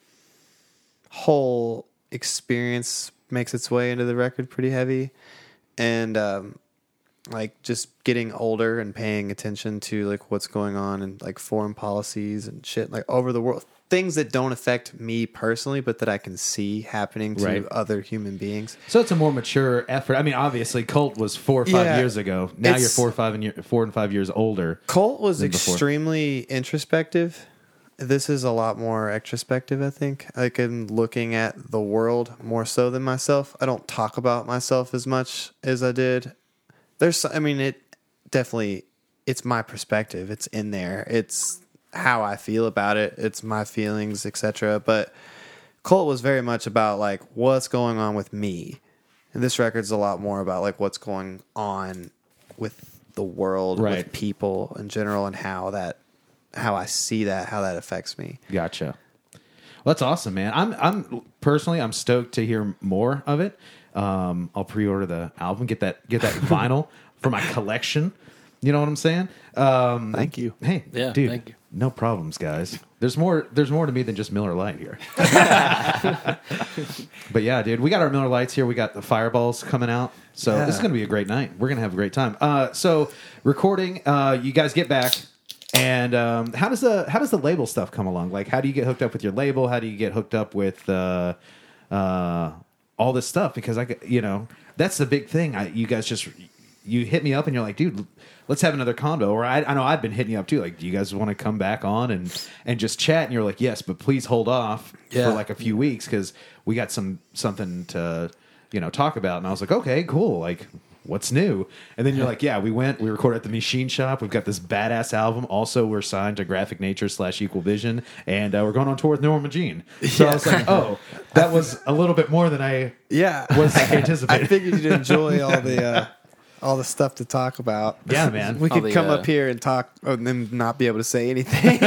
whole experience makes its way into the record pretty heavy, and um, like just getting older and paying attention to like what's going on and like foreign policies and shit like over the world, things that don't affect me personally but that I can see happening to Right. other human beings. So it's a more mature effort. I mean, obviously, Cult was four or five Yeah. years ago. Now It's- you're four or five and year, four and five years older. Cult was Than before. extremely introspective. This is a lot more extrospective, I think. Like in looking at the world more so than myself. I don't talk about myself as much as I did. There's, I mean, it definitely, it's my perspective. It's in there. It's how I feel about it. It's my feelings, et cetera. But Cult was very much about like what's going on with me. And this record's a lot more about like what's going on with the world, Right. with people in general, and how that, how I see that, how that affects me. Gotcha. Well, that's awesome, man. I'm I'm personally I'm stoked to hear more of it. Um, I'll pre-order the album, get that get that vinyl for my collection. You know what I'm saying? Um, Thank you. Hey, Yeah, dude, thank you. no problems, guys. There's more. There's more to me than just Miller Lite here. But yeah, dude, we got our Miller Lights here. We got the Fireballs coming out. So Yeah. this is going to be a great night. We're going to have a great time. Uh, so recording, uh, you guys get back, and um, how does the how does the label stuff come along? Like, how do you get hooked up with your label? How do you get hooked up with uh, uh, all this stuff? Because I, get- you know, that's the big thing. I, you guys just you hit me up and you're like, dude, let's have another convo. Or I, I know I've been hitting you up too. Like, do you guys want to come back on and and just chat? And you're like, yes, but please hold off Yeah. for like a few weeks because we got some something to you know talk about. And I was like, okay, cool. Like, what's new? And then you're like, yeah, we went, we recorded at the Machine Shop. We've got this badass album. Also, we're signed to Graphic Nature slash Equal Vision, and uh, we're going on tour with Norma Jean. So I was like, oh, that was a little bit more than I Yeah. was anticipating. I figured you'd enjoy all the uh, all the stuff to talk about. Yeah, man. We All could the, come uh, up here and talk and then not be able to say anything.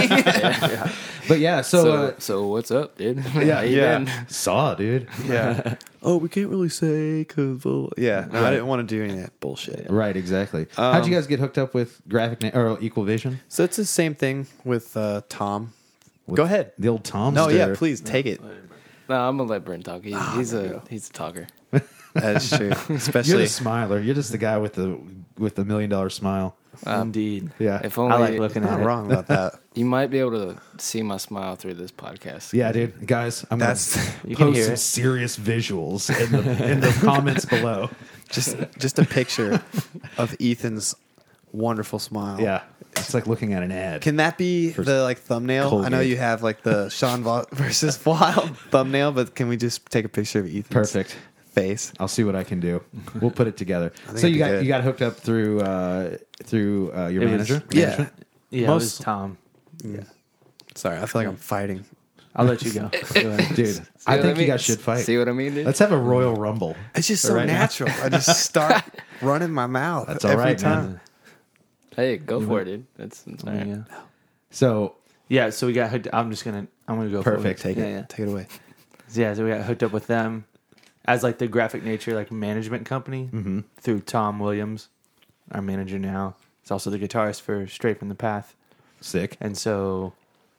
But yeah, so, So, uh, so what's up, dude? yeah, How you yeah. been? saw, dude. yeah. Oh, we can't really say because, well, yeah. No, I didn't want to do any of that bullshit. Right, exactly. How'd you guys get hooked up with Graphic Na- or Equal Vision? So it's the same thing with uh, Tom. Go ahead. The old Tomster. No, yeah, please take it. No, I'm gonna let Brent talk. He, Ah, he's a he's a talker. That is true. You're Especially the smiler. You're just the guy with the with the million dollar smile. Indeed. Yeah. If only I like looking at not it. wrong about that. you might be able to see my smile through this podcast. Yeah, dude. Guys, I'm That's gonna You can post hear some it. serious visuals in the in the comments below. just just a picture of Ethan's wonderful smile. Yeah. It's like looking at an ad. Can that be the like thumbnail? I know Colgate. you have like the Sean Va- versus Wild thumbnail, but can we just take a picture of Ethan's Perfect. face? I'll see what I can do. We'll put it together. think So it'd you be got good. you got hooked up through uh, through uh, your It was- manager. Yeah. Management? Yeah, Most- it was Tom. Sorry, I feel like I'm fighting. I'll let you go. Go ahead. Dude. See I what think you mean? guys should fight. See what I mean, dude? Let's have a Royal Rumble. It's just so Right now. natural. I just start running my mouth. That's all every right, time. man. Hey, go for it, dude. That's, that's all right. Yeah. So Yeah, so we got hooked. I'm just gonna. I'm gonna go. Perfect. For it. Take it. Yeah, yeah. Take it away. Yeah, so we got hooked up with them as like the Graphic Nature like management company Mm-hmm. through Tom Williams, our manager now. He's also the guitarist for Straight from the Path, sick. and so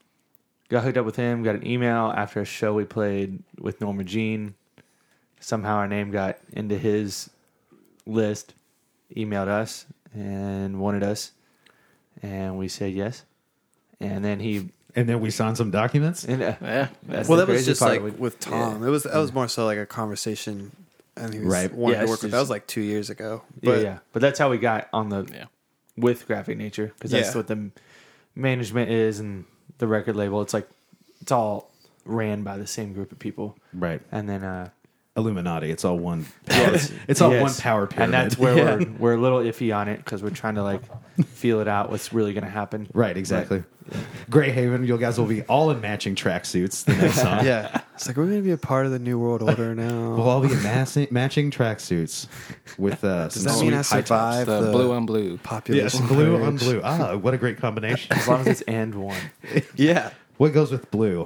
got hooked up with him. Got an email after a show we played with Norma Jean. Somehow our name got into his list. Emailed us and wanted us, and we said yes. And then he And then we signed some documents. and, uh, Yeah. that's Well, the that was crazy just part. like We- with Tom. It was that was more so like a conversation, and he was Right. wanting Yeah, to it's work with. That just- was like two years ago. Yeah, But yeah. But that's how we got on the Yeah. with Graphic Nature because that's Yeah. what the m- management is and the record label. It's like it's all ran by the same group of people, Right. and then uh, Illuminati. It's all one. Power. It's all yes. one power pyramid. and that's where Yeah. we're we're a little iffy on it because we're trying to like feel it out. What's really going to happen? Right. Exactly. Greyhaven. You guys will be all in matching tracksuits the next song. yeah, it's like we're gonna be a part of the New World Order now. We'll all be in mass- matching tracksuits with uh, Does some that mean I sweet high tops. survived The, the, blue on blue. Yes, population? blue on purge? blue. Ah, what a great combination. As long as it's and one. Yeah, What goes with blue?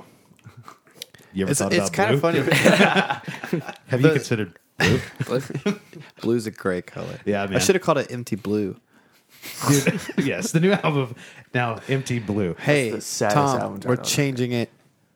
You ever it's thought it's about kind blue? of funny. Have you The- considered blue? Blue's a great color. Yeah, I man. should have called it Empty Blue. Dude, yes, the new album now, Empty Blue. Hey, the saddest Tom, album we're title. changing it.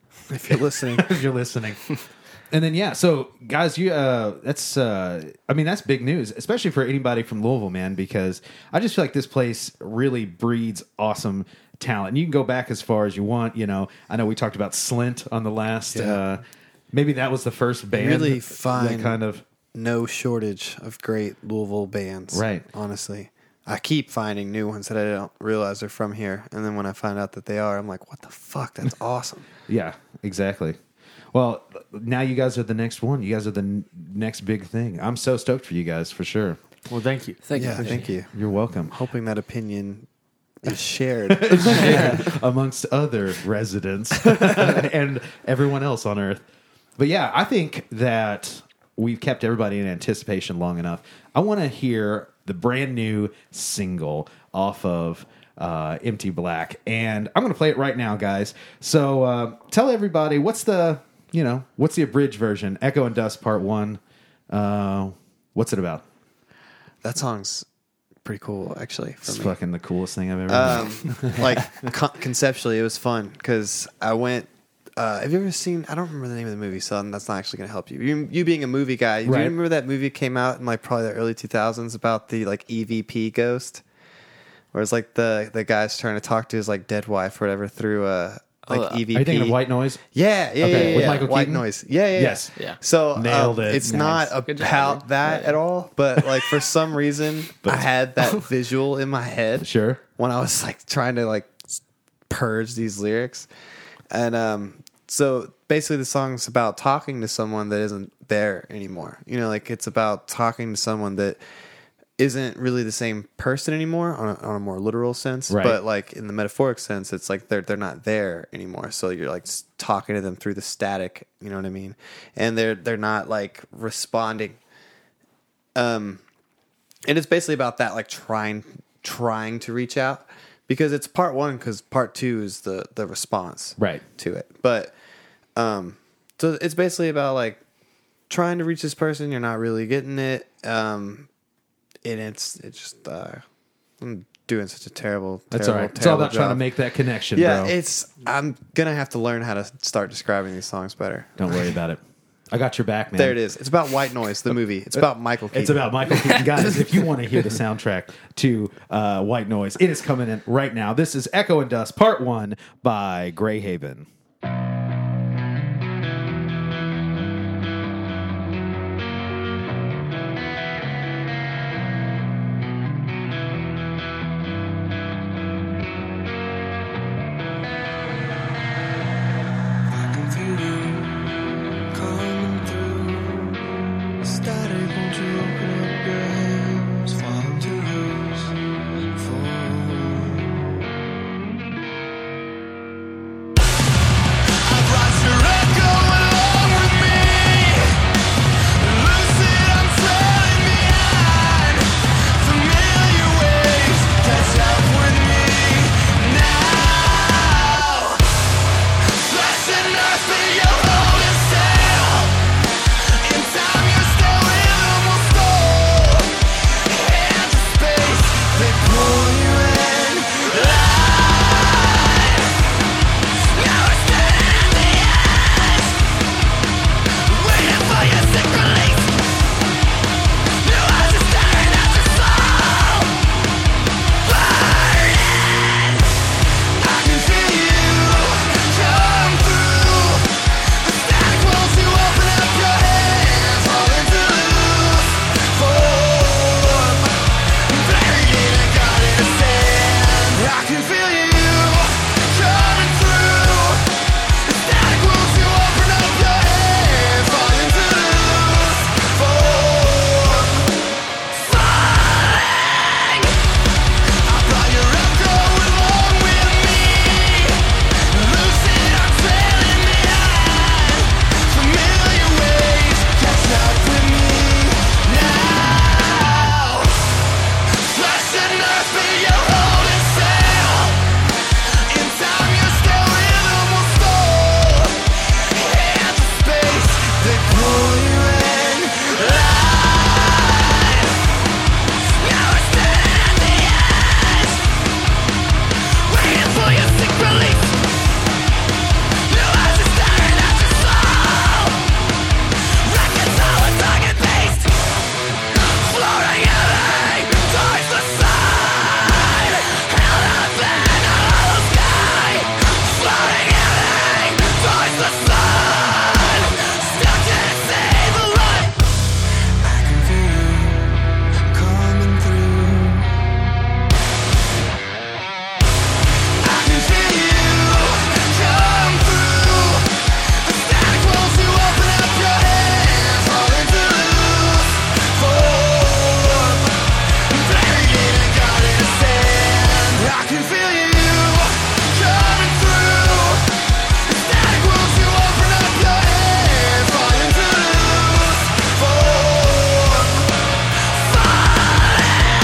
If you're listening, If you're listening. And then yeah, so guys, you uh that's uh I mean that's big news, especially for anybody from Louisville, man, because I just feel like this place really breeds awesome talent. And you can go back as far as you want, you know. I know we talked about Slint on the last Yeah. uh maybe that was the first band really that find kind of no shortage of great Louisville bands. Right. Honestly, I keep finding new ones that I don't realize are from here, and then when I find out that they are, I'm like, "What the fuck? That's awesome!" yeah, exactly. Well, now you guys are the next one. You guys are the n- next big thing. I'm so stoked for you guys, for sure. Well, thank you. Thank yeah, you. thank you. You're welcome. Hoping that opinion is shared. Amongst other residents and everyone else on Earth. But yeah, I think that we've kept everybody in anticipation long enough. I want to hear the brand new single off of uh, Empty Black, and I'm going to play it right now, guys. So uh, tell everybody what's the you know what's the abridged version? Echo and Dust Part One. Uh, what's it about? That song's pretty cool, actually. For It's me. fucking the coolest thing I've ever heard. Um, like con- conceptually, it was fun because I went. Uh, have you ever seen? I don't remember the name of the movie, so that's not actually going to help you. you. You being a movie guy, do Right. you remember that movie came out in like probably the early two thousands about the like E V P ghost, where it's like the the guy's trying to talk to his like dead wife or whatever through a like Oh, E V P. Are you thinking of White Noise? Yeah, yeah, Okay, yeah, yeah, with yeah. Michael White Keaton? Noise. Yeah, yeah, yeah. Yes. Yeah. So Nailed um, it. It's Nice. not Good job, about dude. that Yeah. at all, but like for some reason, I had that visual in my head Sure. when I was like trying to like s- purge these lyrics, and um, so basically the song's about talking to someone that isn't there anymore. You know, like it's about talking to someone that isn't really the same person anymore on a, on a more literal sense, Right. but like in the metaphoric sense, it's like they're they're not there anymore. So you're like s- talking to them through the static. You know what I mean? And they're they're not like responding. Um, and it's basically about that, like trying trying to reach out, because it's part one, because part two is the the response Right. to it. But um, so it's basically about like trying to reach this person, you're not really getting it, um, and it's it's just uh, I'm doing such a terrible. That's terrible, all right. It's all terrible about trying to job. make that connection, Yeah, bro. it's. I'm gonna have to learn how to start describing these songs better. Don't worry about it. I got your back, man. There it is. It's about White Noise, the movie. It's about Michael Keaton. It's about Michael Keaton. Guys, if you want to hear the soundtrack to uh, White Noise, it is coming in right now. This is Echo and Dust, Part one by Greyhaven. I can feel you coming through. Static, won't you open up your hands? Falling to lose, I've watched your echo along with me. Lucid, I'm trailing behind. Familiar ways catch up with me now. Flesh and earth, but you're holding sail. In time, you're still irremovable. Hands of space, they pull you in. Light. Now we're standing at the edge, waiting for your sick release. New eyes are staring at your soul, burning. I can feel you come through. The static wants to open up your hands, falling to loose form, buried in a garden of sand. I can feel you coming through. The static wants to open up your hands, falling to loose form, falling. I brought your echo along with me. Lucid, I'm trailing behind. Familiar ways catch up with me now. Flesh and earth, but you're holding sail. In time, you're still irremovable. Hands of space, they pull you in. Light. Now we're standing at the edge, waiting for your sick release. New eyes are staring at your soul. Records all a target based, floating heavy towards the side. Held up in a hollow sky, floating heavy towards the sun. Still can't see the light. I can feel you coming through. I can feel you come through. The static wants to open up your hands, falling to loose form, buried in a garden of sand. I can feel you coming through. The static wants to open up your hands, falling to loose form, falling.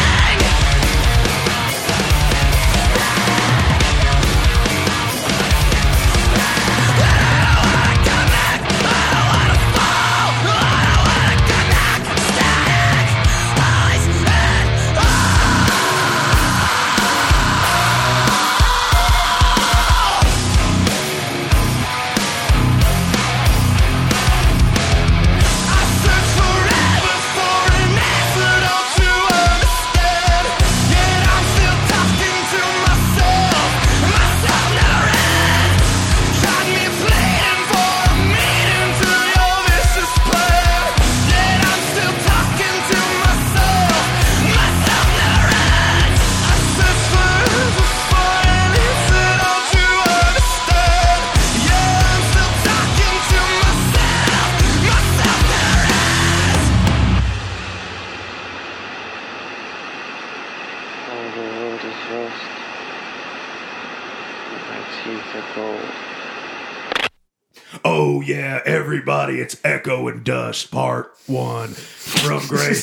I search forever for an answer, don't you understand? Yet I'm still talking to myself, myself never ends. Got me pleading for a meaning to your vicious plan. Yet I'm still talking to myself, myself never ends. I search forever for an answer, don't you understand? Yeah, I'm still talking to myself, myself never ends. All the road is rust, my teeth are gold. oh yeah, everybody, it's Echo and Dust Part One from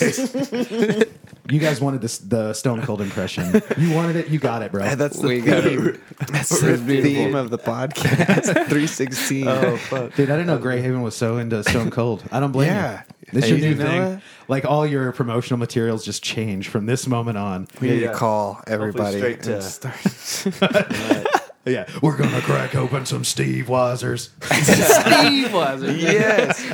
Grace. You guys wanted this, the Stone Cold impression. You wanted it, you got it, bro. And that's the We got theme. it. That's the theme of the podcast. three sixteen. Oh fuck! Dude, I didn't know Greyhaven was so into Stone Cold. I don't blame Yeah. you. This Hey, your you new didn't know thing. that? Like all your promotional materials just change from this moment on. We need Yeah, to yeah. call everybody. straight to- and start- Yeah, we're gonna crack open some Steve Weisers. Steve was it? yes.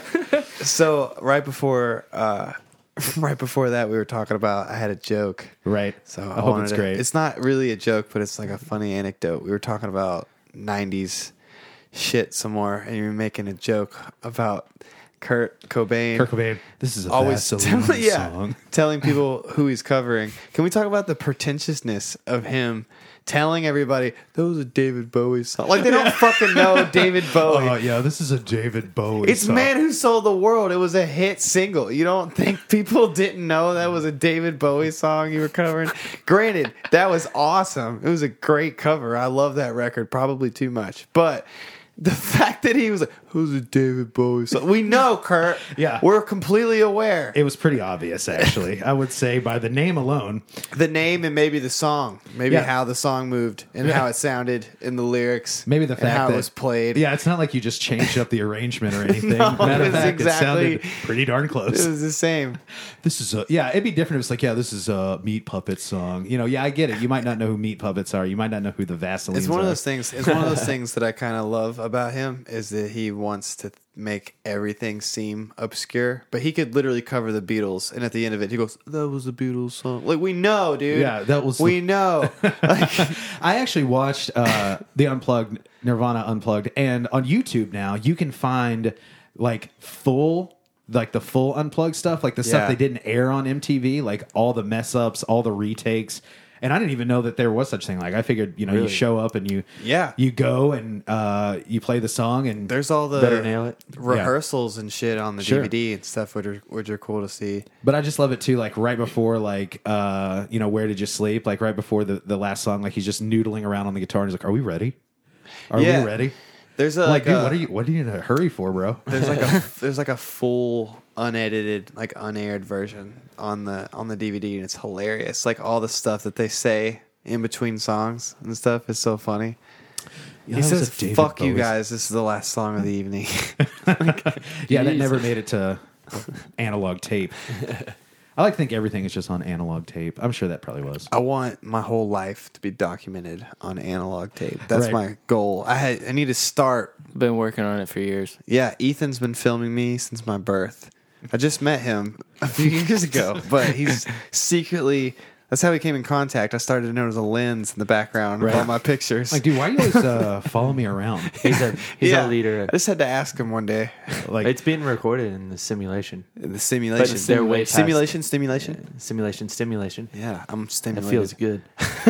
So right before, uh, right before that, we were talking about. I had a joke. Right. So I, I, hope wanted it's to- great. It's not really a joke, but it's like a funny anecdote. We were talking about nineties shit some more, and you were making a joke about Kurt Cobain. Kurt Cobain. This is a Always Vaseline telling, yeah, song. telling people who he's covering. Can we talk about the pretentiousness of him telling everybody that was a David Bowie song? Like they don't fucking know David Bowie. Oh yeah, this is a David Bowie. It's song. Man Who Sold the World. It was a hit single. You don't think people didn't know that was a David Bowie song you were covering? Granted, that was awesome. It was a great cover. I love that record, probably too much. But the fact that he was like, who's a David Bowie song? We know, Kurt. Yeah. We're completely aware. It was pretty obvious, actually. I would say by the name alone. The name and maybe the song. Maybe Yeah. how the song moved and Yeah. how it sounded in the lyrics. Maybe the and fact how that it was played. Yeah, it's not like you just changed up the arrangement or anything. No, Matter it of was fact, exactly- it sounded pretty darn close. It was the same. This is a yeah. It'd be different. It was like yeah, this is a Meat Puppets song. You know, yeah, I get it. You might not know who Meat Puppets are. You might not know who the Vaselines It's one of are. those things. It's one of those things that I kind of love about him is that he wants to make everything seem obscure, but he could literally cover the Beatles, and at the end of it, he goes, "That was a Beatles song." Like we know, dude. Yeah, that was we the- know. Like, I actually watched uh, the Unplugged Nirvana Unplugged, and on YouTube now you can find like full. Like the full unplugged stuff, like the Yeah. stuff they didn't air on M T V, like all the mess ups, all the retakes. And I didn't even know that there was such a thing. Like I figured, you know, you Really? show up and you, Yeah. you go and uh, you play the song, and there's all the Better nail it. rehearsals and shit on the Sure. D V D and stuff, which are which are cool to see. But I just love it too. Like right before, like uh, you know, Where Did You Sleep? Like right before the, the last song, like he's just noodling around on the guitar and he's like, "Are we ready? Are Yeah. we ready?" There's a Like, like dude, a, what are you? What are you in a hurry for, bro? there's like a there's like a full unedited like unaired version on the on the D V D, and it's hilarious. Like all the stuff that they say in between songs and stuff is so funny. Yeah, He that was says, a David "Fuck you Bowie- guys. This is the last song of the evening." Yeah, that never made it to analog tape. I like to think everything is just on analog tape. I'm sure that probably was. I want my whole life to be documented on analog tape. That's Right. my goal. I had, I need to start. Been working on it for years. Yeah, Ethan's been filming me since my birth. I just met him a few years ago, but he's secretly. That's how we came in contact. I started to notice a lens in the background of all my pictures. Like, dude, why you always uh, follow me around? He's a he's yeah, a leader. I just had to ask him one day. Like, It's being recorded in the simulation. The simulation. But they're way past- simulation, stimulation. Simulation, stimulation. Yeah, I'm That stimulated. feels good.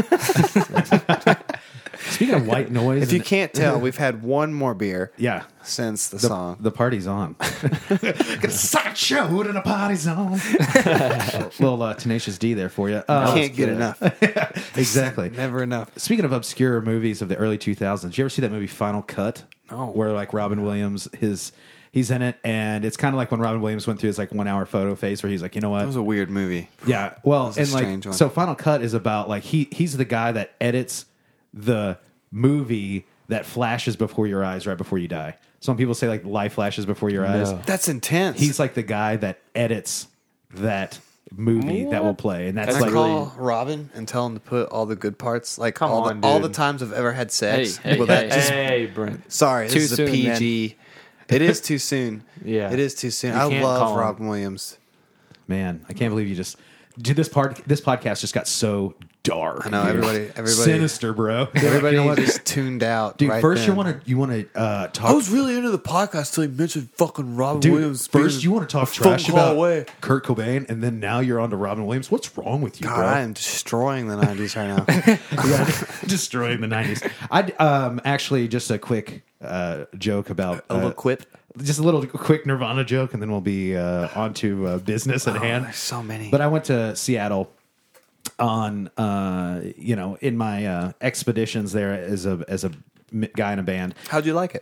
speaking of white noise, If you and- can't tell, we've had one more beer yeah, since the, the, song. the party's on. Got a sideshow and the party's on. Little uh, Tenacious D there for you. I Uh, can't get enough. exactly. Never enough. Speaking of obscure movies of the early two thousands, you ever see that movie Final Cut? No. Where like Robin Williams, his he's in it, and it's kind of like when Robin Williams went through his like one hour photo phase where he's like, you know what? That was a weird movie. Yeah, well, was a and like strange one. so, Final Cut is about like he he's the guy that edits the movie that flashes before your eyes right before you die. Some people say like life flashes before your eyes. No. That's intense. He's like the guy that edits that movie that will play, and that's Can I like call Robin and tell him to put all the good parts, like Come all, on, the, all dude. the times I've ever had sex. Hey, hey, Will that hey. just- Hey, Brent. sorry, this Too is a soon, P G. It is too soon. Yeah. it is too soon. You I can't love call him. Robin Williams. man, I can't believe you just did this part. This podcast just got so dark. I know, dude. everybody- everybody- sinister, bro. Everybody You know what? just tuned out. Dude, right first then. you want to you want to uh, talk. I was really into the podcast till you mentioned fucking Robin Dude, Williams. first being you want to talk a phone trash call about away. Kurt Cobain, and then now you're on to Robin Williams. What's wrong with you, God, bro? I am destroying the nineties right now. Yeah, destroying the nineties. I um actually just a quick uh, joke about A little uh, quip. just a little quick Nirvana joke, and then we'll be uh, on to uh, business at hand. There's so many. But I went to Seattle on uh, you know in my uh, expeditions there as a as a m- guy in a band. How'd you like it?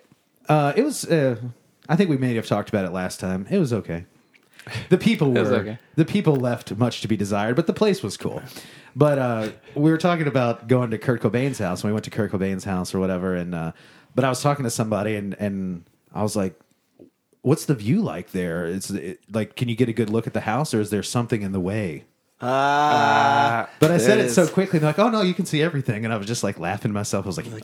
Uh, it was. Uh, I think we may have talked about it last time. It was okay. The people were was okay. the people left much to be desired, but the place was cool. But uh, we were talking about going to Kurt Cobain's house, and we went to Kurt Cobain's house or whatever. And uh, but I was talking to somebody, and and I was like, "What's the view like there? It's it, like, can you get a good look at the house, or is there something in the way?" Ah, But I said There it it so is. quickly, and they're like, "Oh no, you can see everything." And I was just like laughing to myself. I was like,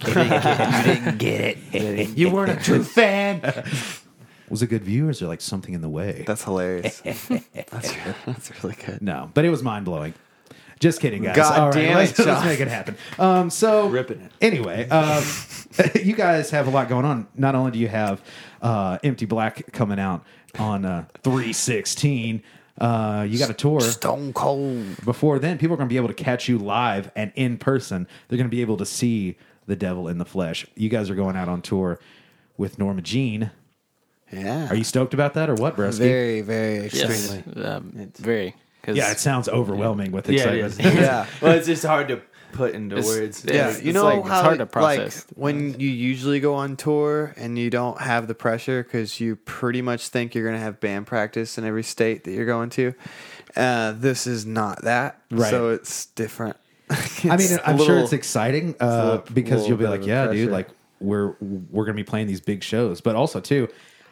You weren't a true fan. "Was it a good view, or is there like something in the way?" that's hilarious. that's that's really good. No, but it was mind blowing. Just kidding, guys. God All right, damn let's, it, let's John. make it happen. Um, so, Ripping it. Anyway, um, you guys have a lot going on. Not only do you have uh, Empty Black coming out on uh, three sixteen, uh, you got a tour. Stone Cold. Before then, people are going to be able to catch you live and in person. They're going to be able to see the devil in the flesh. You guys are going out on tour with Norma Jean. Yeah. Are you stoked about that or what, Bresky? very, very Yes, extremely? um, very. 'Cause Yeah, it sounds overwhelming with Yeah, it excitement. is. Yeah. Well, it's just hard to put into It's- words. yeah. Yeah, It's- you it's know like- it's how hard to process. like when you usually go on tour and you don't have the pressure because you pretty much think you're going to have band practice in every state that you're going to. Uh, this is not that, Right. So it's different. I mean, It's I'm a sure little- it's exciting uh, little- because little you'll be bit like, of yeah, dude, pressure. like we're we're gonna be playing these big shows, but also too,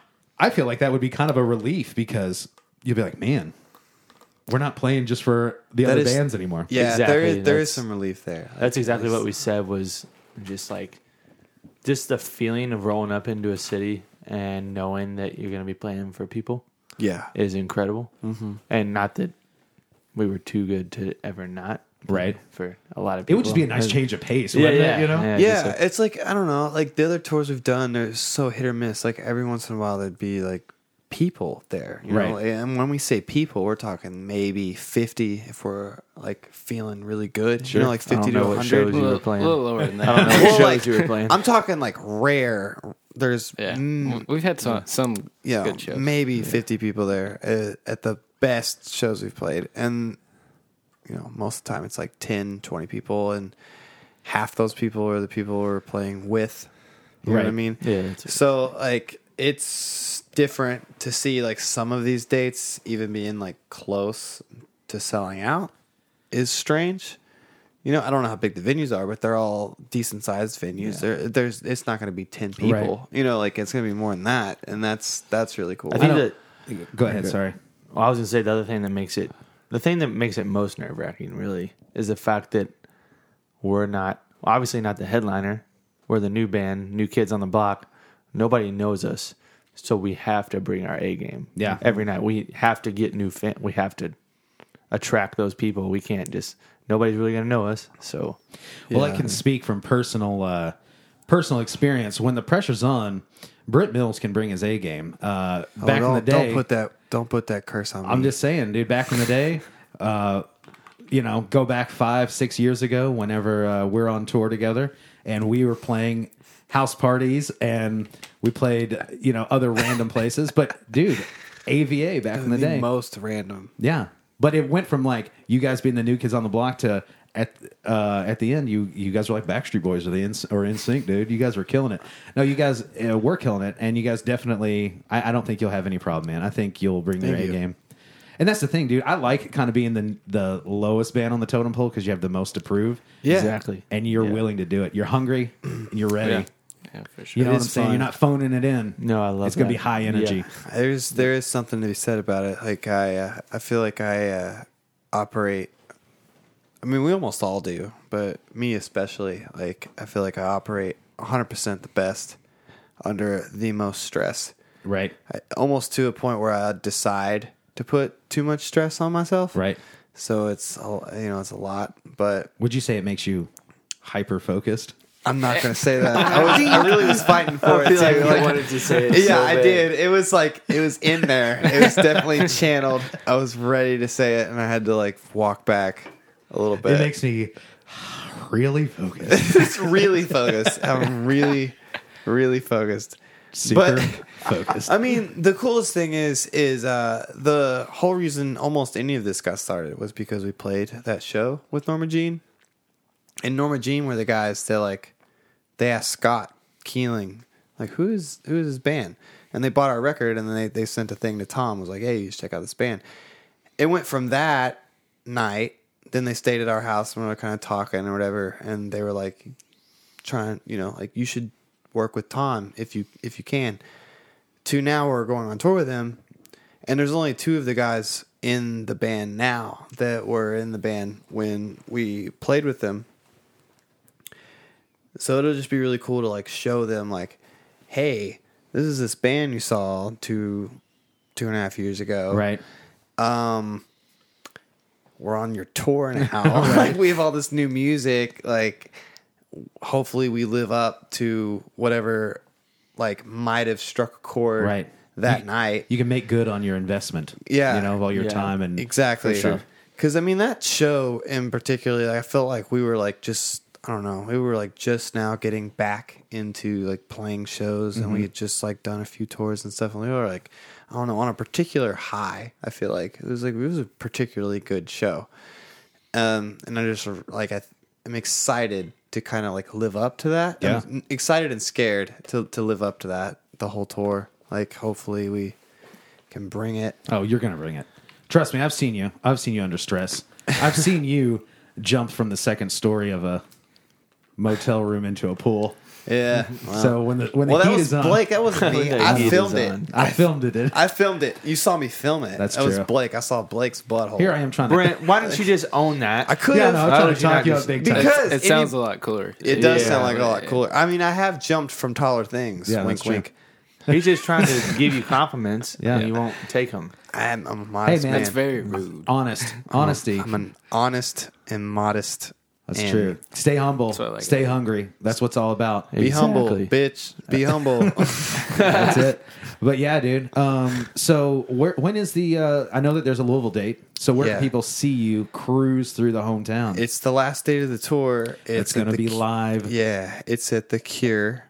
I feel like that would be kind of a relief because you'll be like, man, we're not playing just for the That other is- bands anymore. Yeah, Exactly, there is there that's- is some relief there. That's exactly It's- what we said was just like just the feeling of rolling up into a city and knowing that you're going to be playing for people Yeah, is incredible. Mm-hmm. And not that we were too good to ever not. Right. For a lot of It people. would just be a nice change of pace, Yeah, wouldn't yeah. it? You know? Yeah, yeah. just like- It's like I don't know, like the other tours we've done, they're so hit or miss. Like every once in a while, there'd be like people there, you know? Right. And when we say people, we're talking maybe fifty if we're like feeling really good. Sure. You know, like I don't fifty know to what one shows hundred. you a were little, playing. a little lower than that. I don't know what Well, shows like, you were playing. I'm talking like rare. There's Yeah, mm, we've had some some yeah, good shows. maybe fifty people there uh, at the best shows we've played. And, you know, most of the time it's like ten, twenty people. And half those people are the people we're playing with. You know what I Right. mean? Yeah, that's- So, like, it's different to see, like, some of these dates even being, like, close to selling out is strange. You know, I don't know how big the venues are, but they're all decent sized venues. There, there's, it's not going to be ten people. You know, like it's going to be more than that, and that's that's really cool. I think I that Go ahead. Sorry. Well, I was gonna say the other thing that makes it the thing that makes it most nerve wracking really is the fact that we're not obviously not the headliner. We're the new band, new kids on the block. Nobody knows us, so we have to bring our A game. Yeah. every night we have to get new fan. We have to attract those people. We can't just nobody's really gonna know us. So Well, I can speak from personal uh, personal experience. When the pressure's on, Britt Mills can bring his A game. Uh, Oh, back in don't, the day, don't put that don't put that curse on me. I'm just saying, dude. Back in the day, uh, you know, go back five, six years ago, whenever uh, we're on tour together, and we were playing house parties, and we played, you know, other random places. But dude, A V A back in the the day, most random. yeah. But it went from like you guys being the new kids on the block to at uh, at the end, you you guys were like Backstreet Boys or the in, or N Sync, dude. You guys were killing it. No, you guys uh, were killing it, and you guys definitely. I, I don't think you'll have any problem, man. I think you'll bring your Thank A you. game. And that's the thing, dude. I like kind of being the the lowest band on the totem pole because you have the most to prove. Yeah. exactly. And you're Yeah. willing to do it. You're hungry. And you're ready. Yeah, yeah, for sure. You know It what I'm is saying? fun. You're not phoning it in. No, I love It's gonna that. be high energy. Yeah. There's there is something to be said about it. Like I uh, I feel like I uh, operate. I mean, we almost all do, but me especially. Like I feel like I operate one hundred percent the best under the most stress. Right. I, almost to a point where I decide to put too much stress on myself. Right. So it's a- you know it's a lot, but Would you say it makes you hyper focused? I'm not going to say that. I, was, I really was fighting for it too. Like, wanted to say it. yeah, so I bad. did. It was like it was in there. It was definitely channeled. I was ready to say it, and I had to like walk back a little bit. It makes me really focused. it's really focused. I'm really, really focused. Super But focused. I mean, the coolest thing is is uh, the whole reason almost any of this got started was because we played that show with Norma Jean, and Norma Jean were the guys that like they asked Scott Keeling Like, who is who is this band? And they bought our record, and then they, they sent a thing to Tom. Was like, hey, you should check out this band. It went from that night. Then they stayed at our house and we were kind of talking or whatever. And they were like, trying, you know, like, you should work with Tom if you if you can. To now we're going on tour with him, and there's only two of the guys in the band now that were in the band when we played with them. So it'll just be really cool to like show them like, hey, this is this band you saw two two and a half years ago. Right. Um we're on your tour now. Like, we have all this new music. Like, hopefully we live up to whatever like might have struck a chord Right. that You- night. You can make good on your investment. Yeah. You know, of all your Yeah. time and Exactly. For sure. Because I mean, that show in particular, I felt like we were like just I don't know, we were like just now getting back into like playing shows, and we had just like done a few tours and stuff, and we were like, I don't know, on a particular high. I feel like it was like it was a particularly good show, um, and I just like I am excited to kind of like live up to that. Yeah. I'm excited and scared to to live up to that the whole tour. Like, hopefully we can bring it. Oh, you're going to bring it. Trust me, I've seen you. I've seen you under stress. I've seen you jump from the second story of a motel room into a pool. Yeah. So when the when the well, that heat was is on, Blake. That wasn't me. The I heat filmed is it. on. I filmed it. Dude. I filmed it. You saw me film it. That's that was true. Blake. I saw Blake's butthole. Here I am trying to. Brent, why don't you just own that? I could Yeah, have. no, I'm Why trying would to you talk not you up just- big time. Because It any- sounds a lot cooler. It does Yeah. sound like a lot cooler. I mean, I have jumped from taller things. Yeah, wink, that's true. wink. He's just trying to give you compliments, Yeah. and you won't take them. I'm, I'm a modest man, man. That's very rude. honest, honesty. I'm an honest and modest. That's and true. Stay humble. what I like Stay about it. hungry. That's what's all about. Be humble, Exactly. bitch. Be humble. That's it. But yeah, dude. Um, so where, when is the? Uh, I know that there's a Louisville date. So where Yeah. can people see you cruise through the hometown? It's the last date of the tour. It's, It's going at to the be Cu- live. Yeah, it's at the Cure.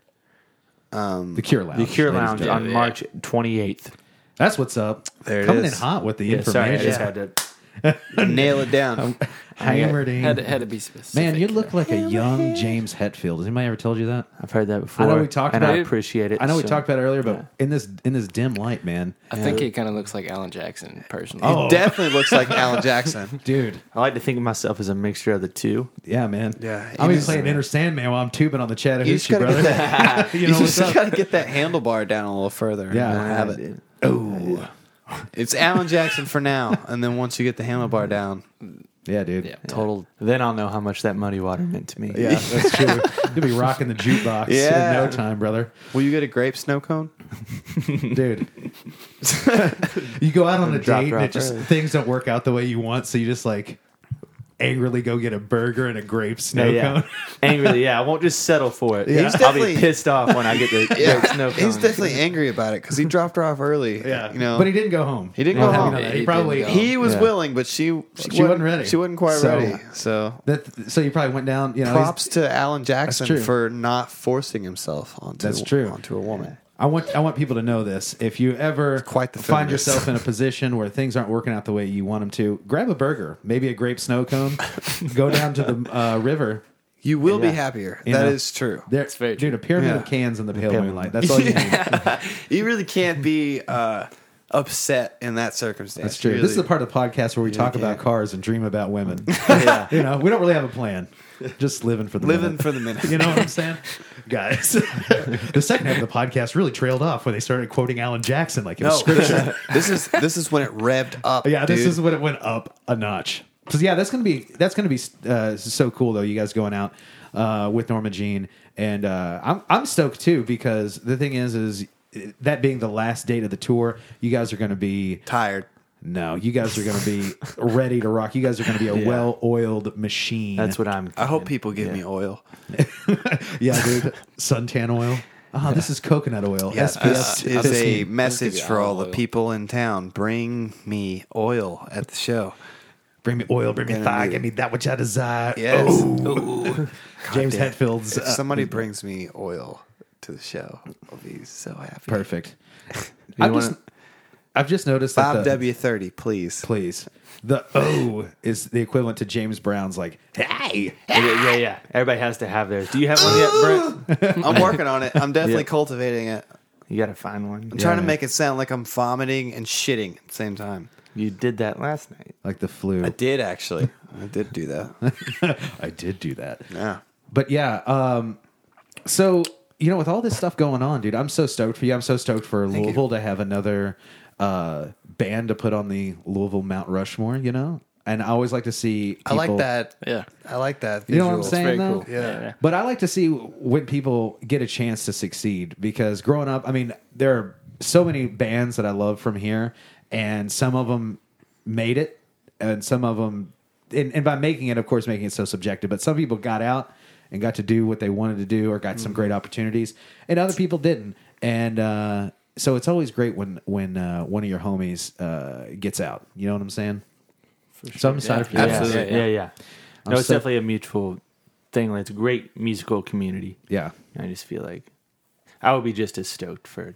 The Cure Lounge. The Cure ladies and Lounge gentlemen. on March twenty-eighth. That's what's up. There it Coming is. in hot with the Yeah, sorry, I information. just had to. Nail it down. Hammered in. Had to, had to be specific. Man, you look like a young James Hetfield. Has anybody ever told you that? I've heard that before. I know we talked and about I it. appreciate it. I know we so- talked about it earlier, but yeah. in this in this dim light, man, I think he kind of looks like Alan Jackson, personally. Oh. It definitely looks like Alan Jackson. dude. I like to think of myself as a mixture of the two. Yeah, man. Yeah, I'm you even just- playing Inner Sandman while I'm tubing on the You just Chattahoochee, gotta brother. get that. you You know what's just up? gotta get that handlebar down a little further. and Yeah. then have it. dude. Oh, It's Alan Jackson for now, and then once you get the handlebar down, yeah, dude. Yeah. total. Then I'll know how much that muddy water meant to me. Yeah, that's true. You'll be rocking the jukebox Yeah. in no time, brother. Will you get a grape snow cone? Dude. You go out on a Drop, date and drop it just early. things don't work out the way you want, so you just like angrily go get a burger and a grape snow Yeah, yeah. cone. Angrily, yeah. I won't just settle for it. He's I'll definitely- be pissed off when I get the grape snow cone. He's definitely angry about it because he dropped her off early. Yeah, you know. but he didn't go home. He didn't Well, go you home. know that. He He didn't probably go. he was Yeah. willing, but she she, She wasn't ready. She wasn't quite So- ready. So that. So you probably went down. You know, he's- props to Alan Jackson true. for not forcing himself onto That's true. onto a woman. I want I want people to know this. If you ever quite the find feminist. yourself in a position where things aren't working out the way you want them to, grab a burger, maybe a grape snow cone, go down to the uh, river. You will be Yeah. happier. You That know. is true. There, very dude, a pyramid Yeah. of cans in the pale Pale moonlight. That's all you need. You really can't be uh, upset in that circumstance. That's true. You This is the really- part of the podcast where we talk can't. about cars and dream about women. Yeah. You know, we don't really have a plan. Just living for the living minute. for the minute. You know what I'm saying? Guys, the second half of the podcast really trailed off when they started quoting Alan Jackson like it was No, scripture. this is this is when it revved up. Yeah, this dude. is when it went up a notch. So yeah, that's gonna be that's gonna be uh, so cool though. You guys going out uh, with Norma Jean, and uh, I'm I'm stoked too because the thing is is that being the last date of the tour, you guys are gonna be tired. no, you guys are gonna be ready to rock. You guys are gonna be a Yeah. well-oiled machine. That's what I'm. I hope thinking. people give Yeah. me oil. yeah, dude. Suntan oil. Oh, this is coconut oil. Yes, S P F this is a fifteen. message give you for all olive the oil. people in town. Bring me oil at the show. Bring me oil, bring me Gonna thigh, do- give me that which I desire. Yes. Oh. James damn. Hetfield's If uh, somebody brings me oil to the show, I'll be so happy. perfect. You I'm wanna- just I've just noticed that Bob the, W thirty, please. please. The O is the equivalent to James Brown's like, hey. Yeah, yeah, yeah. Everybody has to have theirs. Do you have one yet, Brent? I'm working on it. I'm definitely Yeah. cultivating it. You got to find one. I'm trying to make it sound like I'm vomiting and shitting at the same time. You did that last night. Like the flu. I did actually. I did do that. I did do that. Yeah. But yeah, um, so, you know, with all this stuff going on, dude, I'm so stoked for you. I'm so stoked for Louisville to have another uh, band to put on the Louisville Mount Rushmore, you know? And I always like to see people, I like that. Yeah. I like that. You know what I'm visual. saying, Very though? cool. Yeah. yeah. But I like to see when people get a chance to succeed because growing up, I mean, there are so many bands that I love from here, and some of them made it, and some of them, and, and by making it, of course, making it so subjective, but some people got out and got to do what they wanted to do or got some great opportunities, and other people didn't. And uh, so it's always great when when uh, one of your homies uh, gets out. You know what I'm saying? So I'm excited for you. Absolutely. Yeah, yeah. yeah. I'm No, it's so- definitely a mutual thing. Like, it's a great musical community. Yeah. I just feel like I would be just as stoked for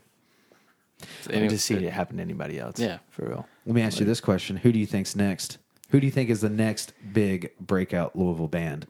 Anyway, to see it happen to anybody else. Yeah. For real. Let me ask you this question: who do you think's next? Who do you think is the next big breakout Louisville band?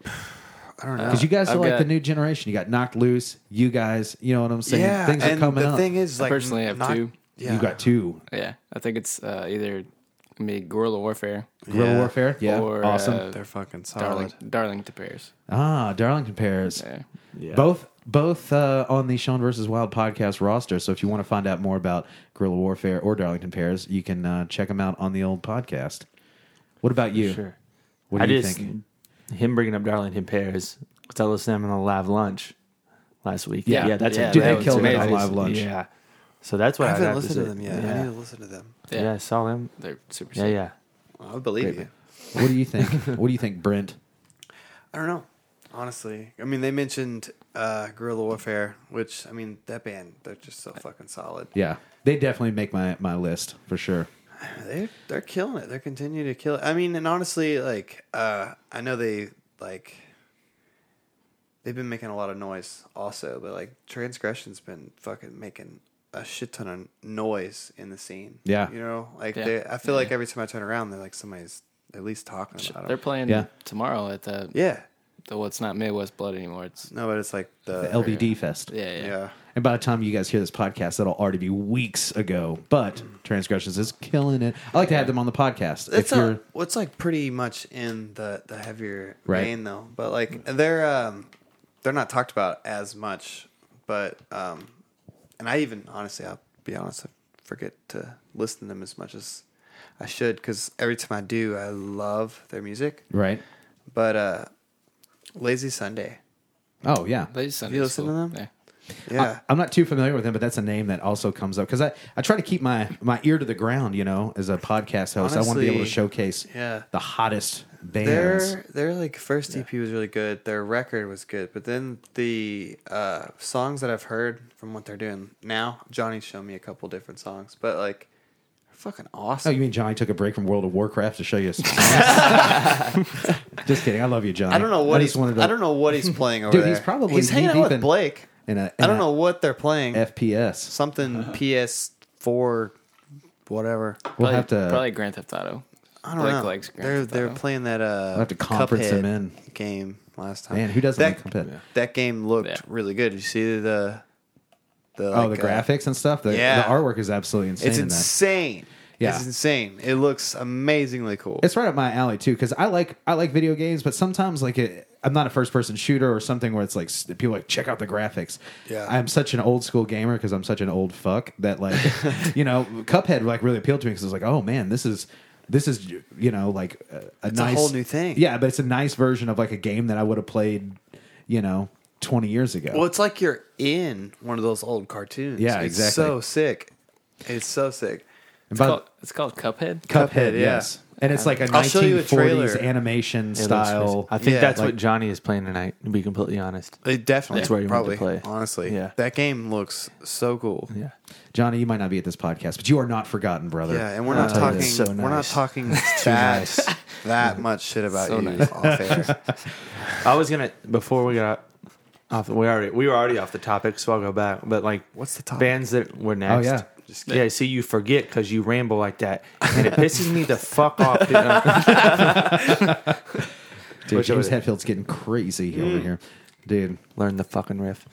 I don't know. Because you guys are I've like got- the new generation. You got Knocked Loose. You guys, you know what I'm saying? Yeah, Things are and coming the up. thing is, I like, personally have not- two. Yeah. You got two. Yeah. I think it's uh, either me Guerrilla Warfare Guerrilla Yeah. Warfare. Yeah, or awesome. uh, They're fucking solid. Darling, Darlington Pairs. ah, Darlington Pairs. Yeah. Yeah. Both both uh, on the Sean versus Wild podcast roster. So if you want to find out more about Guerrilla Warfare or Darlington Pairs, you can uh, check them out on the old podcast. What about you? Sure. What do I you just, think? Him bringing up Darlington Pairs, because I listened to them on the live lunch last week. Yeah. yeah, that's Yeah, a Dude, that they was killed it on amazing. live lunch. Yeah, so that's what I I haven't have listened to say. them yet. I Yeah. need to listen to them. Yeah. yeah, I saw them. They're super Yeah, sick. yeah. I believe Great you. What do you think? What do you think, Brent? I don't know. Honestly, I mean, they mentioned uh, Guerrilla Warfare, which I mean, that band, they're just so fucking solid. Yeah, they definitely make my, my list for sure. They they're killing it. They're continuing to kill it. I mean, and honestly, like uh, I know they like they've been making a lot of noise also, but like Transgression's been fucking making a shit ton of noise in the scene. Yeah. you know, like Yeah. they, I feel Yeah. like every time I turn around, they're like somebody's at least talking about They're them. playing Yeah. tomorrow at the, Yeah, the well, it's not Midwest Blood anymore. It's no, but it's like the, The L B D Fest. yeah, yeah. Yeah. And by the time you guys hear this podcast, that'll already be weeks ago. But Transgressions is killing it. I like to have them on the podcast. It's if you're a, well, it's like pretty much in the, the heavier Right. vein though, but like they're um, they're not talked about as much. But um, and I even honestly, I'll be honest, I forget to listen to them as much as I should because every time I do, I love their music. right. But uh, Lazy Sunday, Oh yeah. They just You listen to them? Yeah. yeah, I'm not too familiar with him, but that's a name that also comes up because I, I try to keep my, my ear to the ground, you know, as a podcast host. I want to be able to Honestly, showcase yeah. the hottest bands. Their their like first E P was really good. Their record was good, but then the uh, songs that I've heard from what they're doing now, Johnny showed me a couple different songs, but like, they're fucking Oh, awesome. you mean Johnny took a break from World of Warcraft to show you? Some Just kidding. I love you, Johnny. I don't know what just he's. wanted to- I don't know what he's playing over Dude, there. he's probably he's hanging out knee-deep with in- Blake. in a. I in don't a know what they're playing. F P S. Something P S four, whatever. We'll Probably, have to. probably Grand Theft Auto. I don't Blake know. likes Grand they're Theft they're Auto. playing that. Uh, We'll have to conference Cuphead them in. game last time. Man, who doesn't that? like Cuphead? That game looked Yeah. really good. Did you see the the Oh, like, the uh, graphics and stuff. The, yeah. the artwork is absolutely insane. It's in that. insane. Yeah. It's insane. It looks amazingly cool. It's right up my alley too because I like I like video games, but sometimes like it, I'm not a first person shooter or something where it's like s- people are like check out the graphics. Yeah. I'm such an old school gamer because I'm such an old fuck that like you know Cuphead like really appealed to me because I was like, oh man, this is this is you know like a, a It's a nice whole new thing. Yeah, but it's a nice version of like a game that I would have played, you know, twenty years ago. Well, it's like you're in one of those old cartoons. Yeah, it's exactly. so sick. It's so sick. And It's by- called, it's called Cuphead. Cuphead, Cuphead, yeah. yes, and it's like a I'll show you a nineteen forties trailer. animation It looks style. crazy. I think Yeah, that's like- what Johnny is playing tonight. To be completely honest. It definitely That's where you want to probably play. honestly. Yeah. That game looks so cool. Yeah. Johnny, you might not be at this podcast, but you are not forgotten, brother. Yeah, and we're I'll not tell you talking. this. so We're not nice. talking that that much shit about So you nice. off air. I was gonna before we got off. We already we were already off the topic, so I'll go back. But like, What's the topic? bands that were Oh next? yeah, Just kidding. Yeah, see, you forget because you ramble like that, and it pisses me the fuck off. Dude. Dude, Which James one? Hetfield's getting crazy over here. Dude, Learn the fucking riff.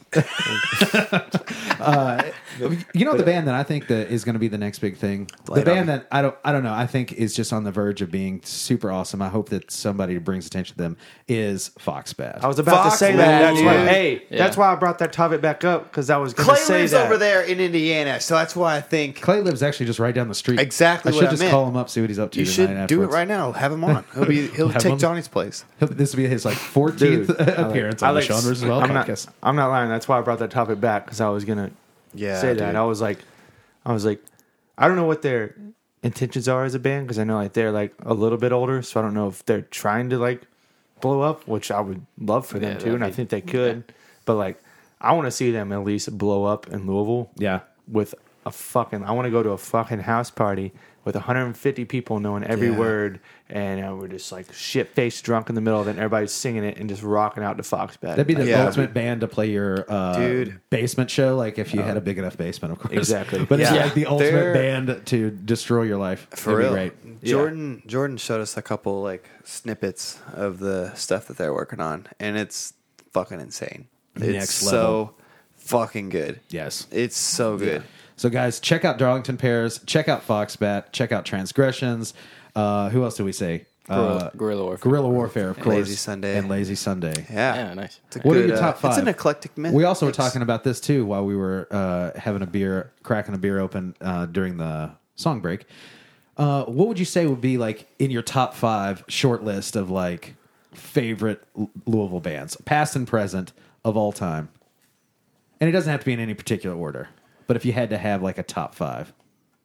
you know the band that I think that is going to be the next big thing. The Light band on. that I don't, I don't know. I think is just on the verge of being super awesome. I hope that somebody brings attention to them. Is Foxbat? I was about Fox to say Man, that. That's why. dude. Hey, Yeah. that's why I brought that topic back up because I was going Clay to say lives that. over there in Indiana, so that's why I think Clay lives actually just right down the street. Exactly I what should I just meant. call him up, see what he's up to. you tonight should do it afterwards. right now. Have him on. He'll be he'll Have take him. Johnny's place. He'll- This will be his like fourteenth Dude, I like- appearance I on like- the Sean versus. Well I'm not, podcast. I'm not lying. That's why I brought that topic back because I was gonna Yeah, say that. dude. I was like, I was like, I don't know what their intentions are as a band because I know like they're like a little bit older, so I don't know if they're trying to like blow up, which I would love for them Yeah, to, that'd and I be- think they could. But like, I want to see them at least blow up in Louisville. Yeah. with a fucking. I want to go to a fucking house party with one hundred fifty people knowing every Yeah. word, and uh, we're just like shit faced drunk in the middle of it, and everybody's singing it and just rocking out to Foxbat. That'd be the Yeah. ultimate band to play your uh, Dude. basement show, like if you had a big enough basement, of course. Exactly. But it's Yeah. like the ultimate They're- band to destroy your life. For That'd real. be great. Jordan Jordan showed us a couple like snippets of the stuff that they're working on, and it's fucking insane. It's Next so level. fucking good. Yes. It's so good. So, guys, check out Darlington Pears. Check out Foxbat. Check out Transgressions. Uh, who else do we say? Guerrilla, Uh, Guerrilla Warfare. Guerrilla Warfare, of And course. Lazy Sunday. And Lazy Sunday. Yeah. Yeah, nice. It's a What are good, your uh, top five? It's an eclectic mix. We also were talking about this too while we were uh, having a beer, cracking a beer open uh, during the song break. Uh, what would you say would be like in your top five short list of like favorite L- Louisville bands, past and present of all time? And it doesn't have to be in any particular order, but if you had to have like a top five,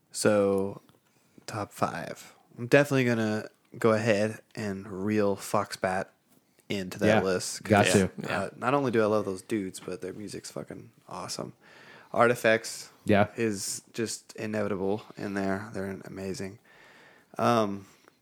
So, top five. I'm definitely gonna go ahead and reel Foxbat into that Yeah, list. got 'cause, to. Uh, not only do I love those dudes, but their music's fucking awesome. Artifacts, Yeah. is just inevitable in there. They're amazing. Um,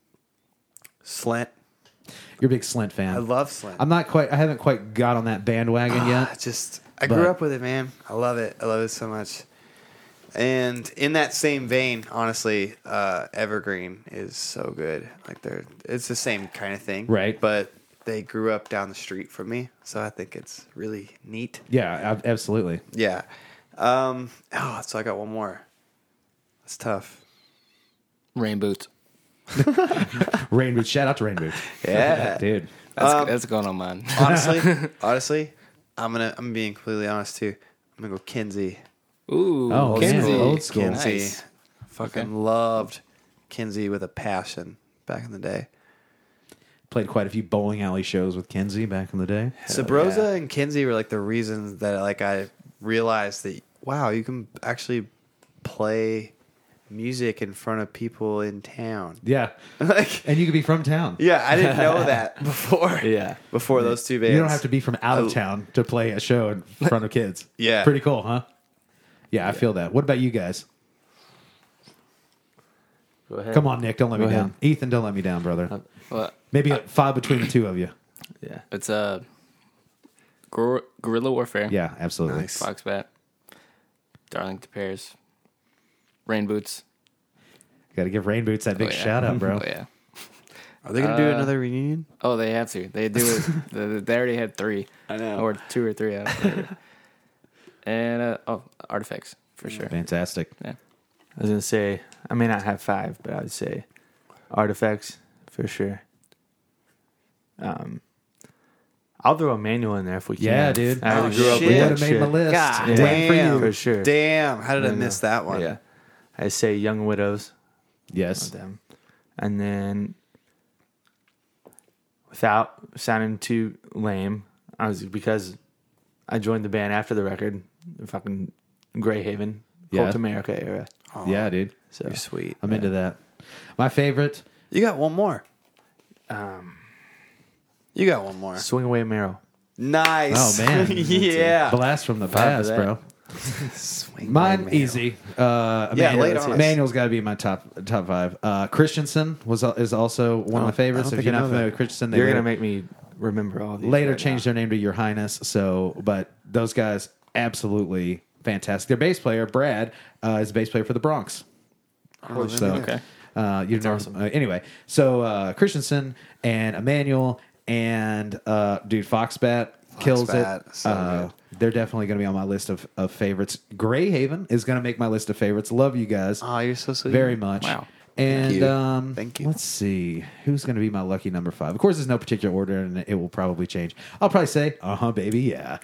Slint, you're a big Slint fan. I love Slint. I'm not quite. I haven't quite got on that bandwagon Ah, yet. just I But- grew up with it, man. I love it. I love it so much. And in that same vein, honestly, uh, Evergreen is so good. Like they're it's the same kind of thing, Right. But they grew up down the street from me, so I think it's really neat. Yeah, ab- absolutely. Yeah. Um, oh, so I got one more. It's tough. Rain Boots. Rain Boots. Shout out to Rain Boots. Yeah. Dude. That's, Um, that's going on mine. Honestly, honestly, I'm gonna I'm being completely honest too. I'm gonna go Kinsey. Ooh. Oh, old man. school. Old school. Kinsey. Nice. Fucking Okay. loved Kinsey with a passion back in the day. Played quite a few bowling alley shows with Kenzie back in the day. Sabrosa yeah. and Kinsey were like the reasons that like I realized that wow, you can actually play music in front of people in town. Yeah. like And you could be from town. yeah, I didn't know that before. Yeah. Before those two bands. You don't have to be from out of I- town to play a show in front of kids. Yeah. Pretty cool, huh? Yeah, I feel that. What about you guys? Go ahead. Come on, Nick. Don't let Go me ahead. down. Ethan, don't let me down, brother. Well, Maybe a five between the two of you. Yeah. it's uh, Guer- Guerrilla Warfare. Yeah, absolutely. Nice. Foxbat. Darlington Pears. Rain Boots. Got to give Rain Boots that big Oh, yeah. shout out, bro. Oh, yeah. Are they gonna do Uh, another reunion? Oh, they have to. They do it. they, they already had three. I know. Or two or three. Out of and, uh, oh, Artifacts, for sure. Fantastic. Yeah. I was gonna say I may not have five, but I would say Artifacts for sure. Um, I'll throw a manual in there if we can. Yeah, dude. I Oh, grew up shit. with We that would have made shit. my list. God Yeah. damn. For you. For sure. Damn, how did I No, miss no. that one? Yeah, I say Young Widows. Yes. Them, and then without sounding too lame, I was because I joined the band after the record, the fucking Greyhaven, Yeah. Cult America era. Yeah, dude. So You're sweet. I'm into that. My favorite. You got one more. um, You got one more. Swing Away Marrow. Nice. Oh, man. yeah. Blast from the Five past, of that. bro. Swing Mine my easy. Uh, Yeah, Emmanuel, lay it on us. Emmanuel's got to be my top top five. Uh, Christensen was is also one of my Oh, favorites. I don't If think you're I not know familiar that. with Christensen, they You're later, gonna make me remember all these. later right changed now. their name to Your Highness. So, but those guys absolutely fantastic. Their bass player, Brad, uh, is a bass player for the Bronx. So, Okay. Uh, you know, awesome. uh, anyway, so uh, Christensen and Emmanuel and uh, dude Foxbat kills Foxbat, it. so uh, they're definitely going to be on my list of, of favorites. Greyhaven is going to make my list of favorites. Love you guys Oh, you're so sweet. very much. Wow. And you. um, Thank you. Let's see who's going to be my lucky number five. Of course, there's no particular order, and it will probably change. I'll probably say, "Uh huh, baby, yeah."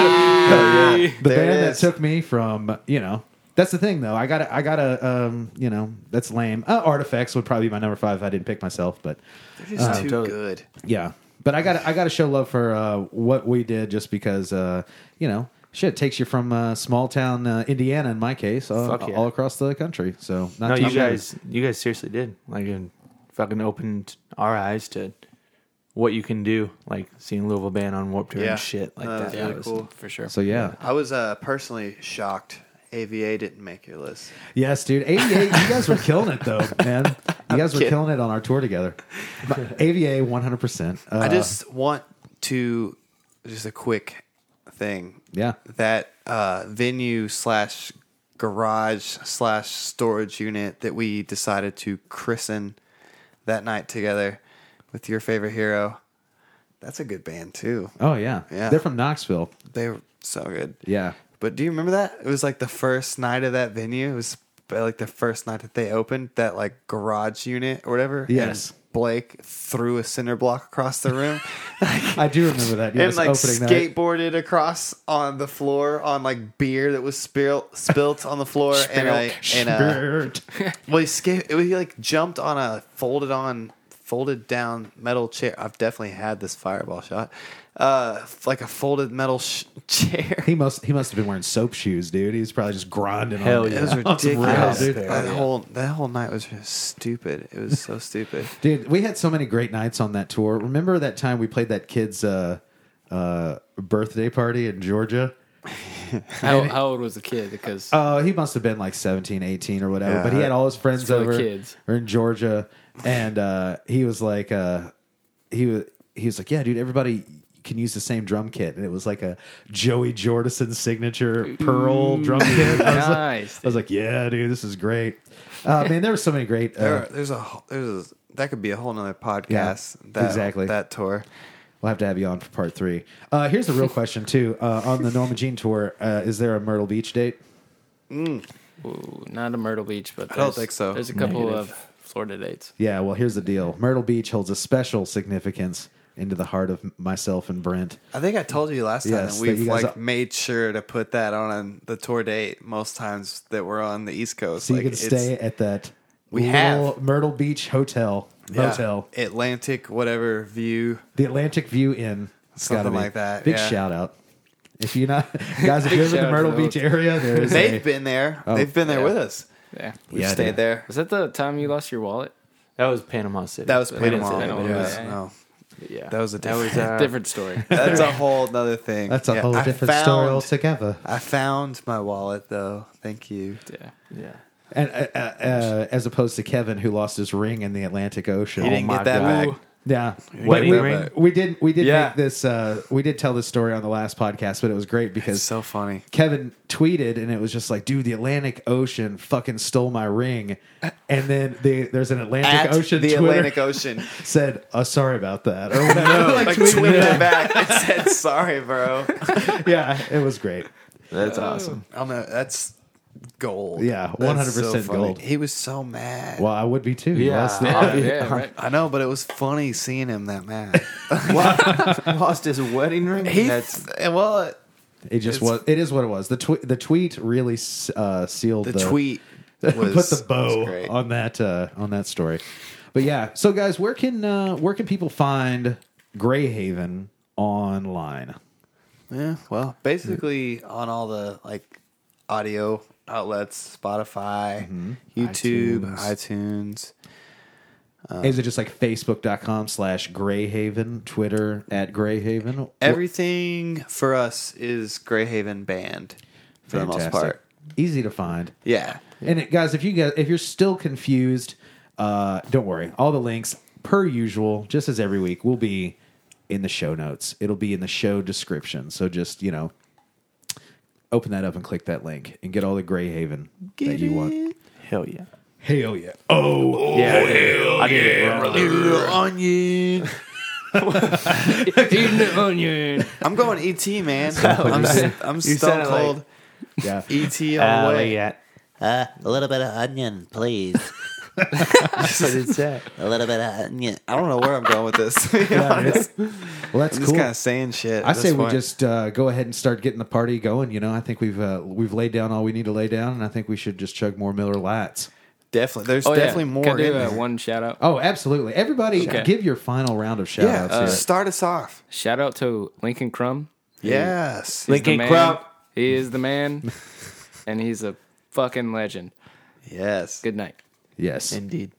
Hey. The There it band that is. took me from, you know, that's the thing though. I gotta, I gotta, um, you know, that's lame. Uh, Artifacts would probably be my number five if I didn't pick myself, but They're just too totally. good. yeah. But I gotta, I gotta show love for uh, what we did, just because, uh, you know, shit it takes you from uh, small town uh, Indiana, in my case, uh, Fuck yeah. all across the country. So not No, too you shabby. guys, you guys seriously did. Like, it fucking opened our eyes to what you can do. Like seeing Louisville band on Warped Tour Yeah. and shit like Uh, that. yeah. That was- cool. For sure. So yeah, I was uh, personally shocked A V A didn't make your list. yes, dude. A V A, you guys were killing it though, man. You guys were kidding. killing it on our tour together. But A V A, one hundred percent. Uh, I just want to just a quick thing. yeah. That uh, venue slash garage slash storage unit that we decided to christen that night together with your favorite hero. That's a good band too. Oh yeah, Yeah. They're from Knoxville. They were so good. Yeah. But do you remember that? It was like the first night of that venue. It was like the first night that they opened that like garage unit or whatever. Yes. And Blake threw a cinder block across the room I do remember that. Yes, and like opening night. skateboarded across on the floor on like beer that was spilt spilt on the floor and a and a well he skate he like jumped on a folded on folded down metal chair. I've definitely had this fireball shot. Uh, like a folded metal sh- chair. He must he must have been wearing soap shoes, dude. He was probably just grinding. Hell on yeah. It was on some ridiculous. rails, dude. That whole that whole night was just stupid. It was so stupid. Dude, we had so many great nights on that tour. Remember that time we played that kid's uh, uh, birthday party in Georgia? How, how old was the kid? Because Uh, he must have been like seventeen, eighteen or whatever. Yeah. But he had all his friends It's for the over kids. or in Georgia, and uh, he was like, uh, he was he was like, yeah, dude, everybody can use the same drum kit, and it was like a Joey Jordison signature pearl drum kit. I was, like, nice. I was like, yeah, dude, this is great. Uh, man, there were so many great. There, Uh, there's a there's a, that could be a whole nother podcast. That, exactly. that tour. We'll have to have you on for part three. Uh, here's the real question too. Uh, on the Norma Jean tour, uh, is there a Myrtle Beach date? Ooh, not a Myrtle Beach, but I don't there's- think so. There's a couple Negative. of Florida dates. Yeah, well, here's the deal. Myrtle Beach holds a special significance into the heart of myself and Brent. I think I told you last time Yes, that that we've you guys like are- made sure to put that on the tour date most times that we're on the East Coast. So like, you can it's- stay at that We little have. Myrtle Beach hotel, yeah, hotel, Atlantic, whatever view. the Atlantic View Inn. It's gotta Something be. like that, Big yeah. shout out. If you not guys, if you're in the shout out Myrtle to Beach those. area, there is They've a, been there. Oh, They've been there yeah. with us. Yeah. We've Yeah, stayed dude. there. Was that the time you lost your wallet? That was Panama City. That was We didn't Panama. say Panama, It yeah, was- yeah. no, Yeah. that was a That was different. uh, Different story. That's a whole other thing. that's a Yeah, whole I different found, story altogether. I found my wallet though. Thank you. Yeah. yeah. And uh, uh, uh, as opposed to Kevin, who lost his ring in the Atlantic Ocean. He didn't my get that God. back. Yeah, Wedding we, ring? we did. We did Yeah. make this. Uh, we did tell this story on the last podcast, but it was great because It's so funny. Kevin tweeted, and it was just like, "Dude, the Atlantic Ocean fucking stole my ring," and then the, there's an Atlantic At Ocean. the Twitter Atlantic Ocean. said, uh, "Sorry about that," or whatever. Like, tweeted tweeted it. it back and said, "Sorry, bro." Yeah, it was great. That's awesome. I'm a, that's gold. Yeah, That's one hundred so percent funny. gold. He was so mad. Well, I would be too. He Yeah. lost the- Oh, yeah, right. I know, but it was funny seeing him that mad. Lost his wedding ring? he, That's well, It just It's- was. It is what it was. The tweet. The tweet really uh, sealed the, the, tweet was put the was bow great. on that uh, on that story. But yeah, so guys, where can uh, where can people find Greyhaven online? Yeah, well, basically on all the like audio outlets, Spotify, Mm-hmm. YouTube, iTunes. Uh, Is it just like Facebook.com slash Greyhaven, Twitter at Greyhaven? Everything for us is Greyhaven Band for the most Fantastic. part. Easy to find. Yeah. And it, guys, if you guys, if you're still confused, uh, don't worry. All the links, per usual, just as every week, will be in the show notes. It'll be in the show description. So just, you know, open that up and click that link and get all the Grey Haven that you want. Hell yeah. Hell yeah. Oh, Yeah, I did. I did it wrong. Onion. Eating the onion. I'm going E T, man. I'm, s- I'm You stone sounded like- cold. yeah. E T all the way. Elliot. Uh, a little bit of onion, please. That's what it said. A little bit of onion. I don't know where I'm going with this. to be honest. Well, that's I'm cool. just kind of saying shit. I at say this we point. just uh, go ahead and start getting the party going. You know, I think we've uh, we've laid down all we need to lay down, and I think we should just chug more Miller Lights. definitely. There's Oh, definitely yeah. more Can I do in uh, there. one shout out? Oh, absolutely. Everybody, Okay. give your final round of shout Yeah, outs uh, here. start us off. Shout out to Lincoln Crumb. Yes. He's the Lincoln man. Crumb. He is the man, and he's a fucking legend. Yes. Good night. Yes. Indeed.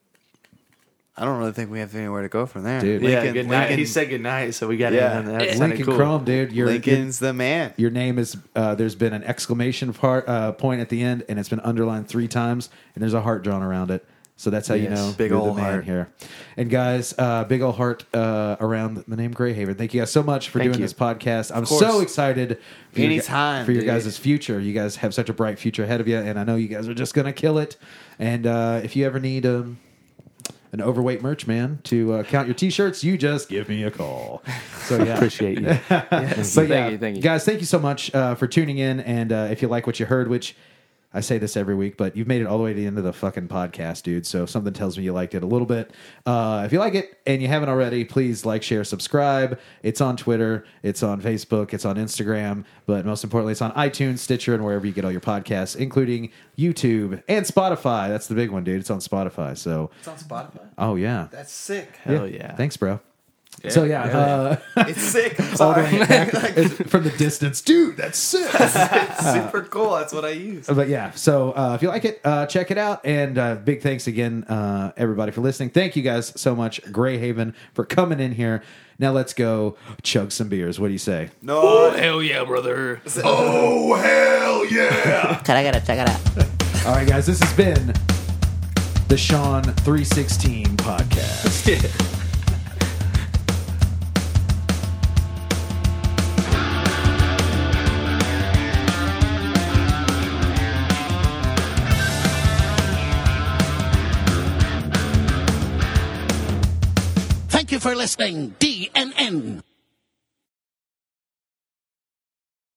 I don't really think we have anywhere to go from there. Dude. Yeah, Lincoln, good night. Lincoln, He said good night, so we got Yeah. it. That sounded Lincoln cool. Chrome, dude. Your, Lincoln's the man. your name is, uh, there's been an exclamation part, uh, point at the end, and it's been underlined three times, and there's a heart drawn around it. So that's how you Yes. know Big you're ol' the man heart. here. And guys, uh, big old heart uh, around the name Grey Haven. Thank you guys so much for Thank doing you. this podcast. I'm course. so excited for your, Anytime, for your dude. guys' future. You guys have such a bright future ahead of you, and I know you guys are just going to kill it. And uh, if you ever need um, an overweight merch man to uh, count your t-shirts, you just give me a call. So yeah, Appreciate you. but yeah, Thank you, thank you. guys, thank you so much uh, for tuning in. And uh, if you like what you heard, which I say this every week, but you've made it all the way to the end of the fucking podcast, dude. So something tells me you liked it a little bit. Uh, if you like it and you haven't already, please like, share, subscribe. It's on Twitter, it's on Facebook, it's on Instagram, but most importantly, it's on iTunes, Stitcher, and wherever you get all your podcasts, including YouTube and Spotify. That's the big one, dude. It's on Spotify. So, It's on Spotify. oh yeah, That's sick. Hell yeah. thanks, bro. So yeah, uh, It's sick. I'm sorry. from the distance, dude. That's sick. It's super cool. That's what I use. But yeah, so uh, if you like it, uh, check it out. And uh, big thanks again, uh, everybody, for listening. Thank you guys so much, Grey Haven, for coming in here. Now let's go chug some beers. What do you say? No. Hell yeah, brother. Oh, hell yeah. Check it out, check it out. All right, guys, this has been the Sean three sixteen podcast. Thank you for listening, D N N.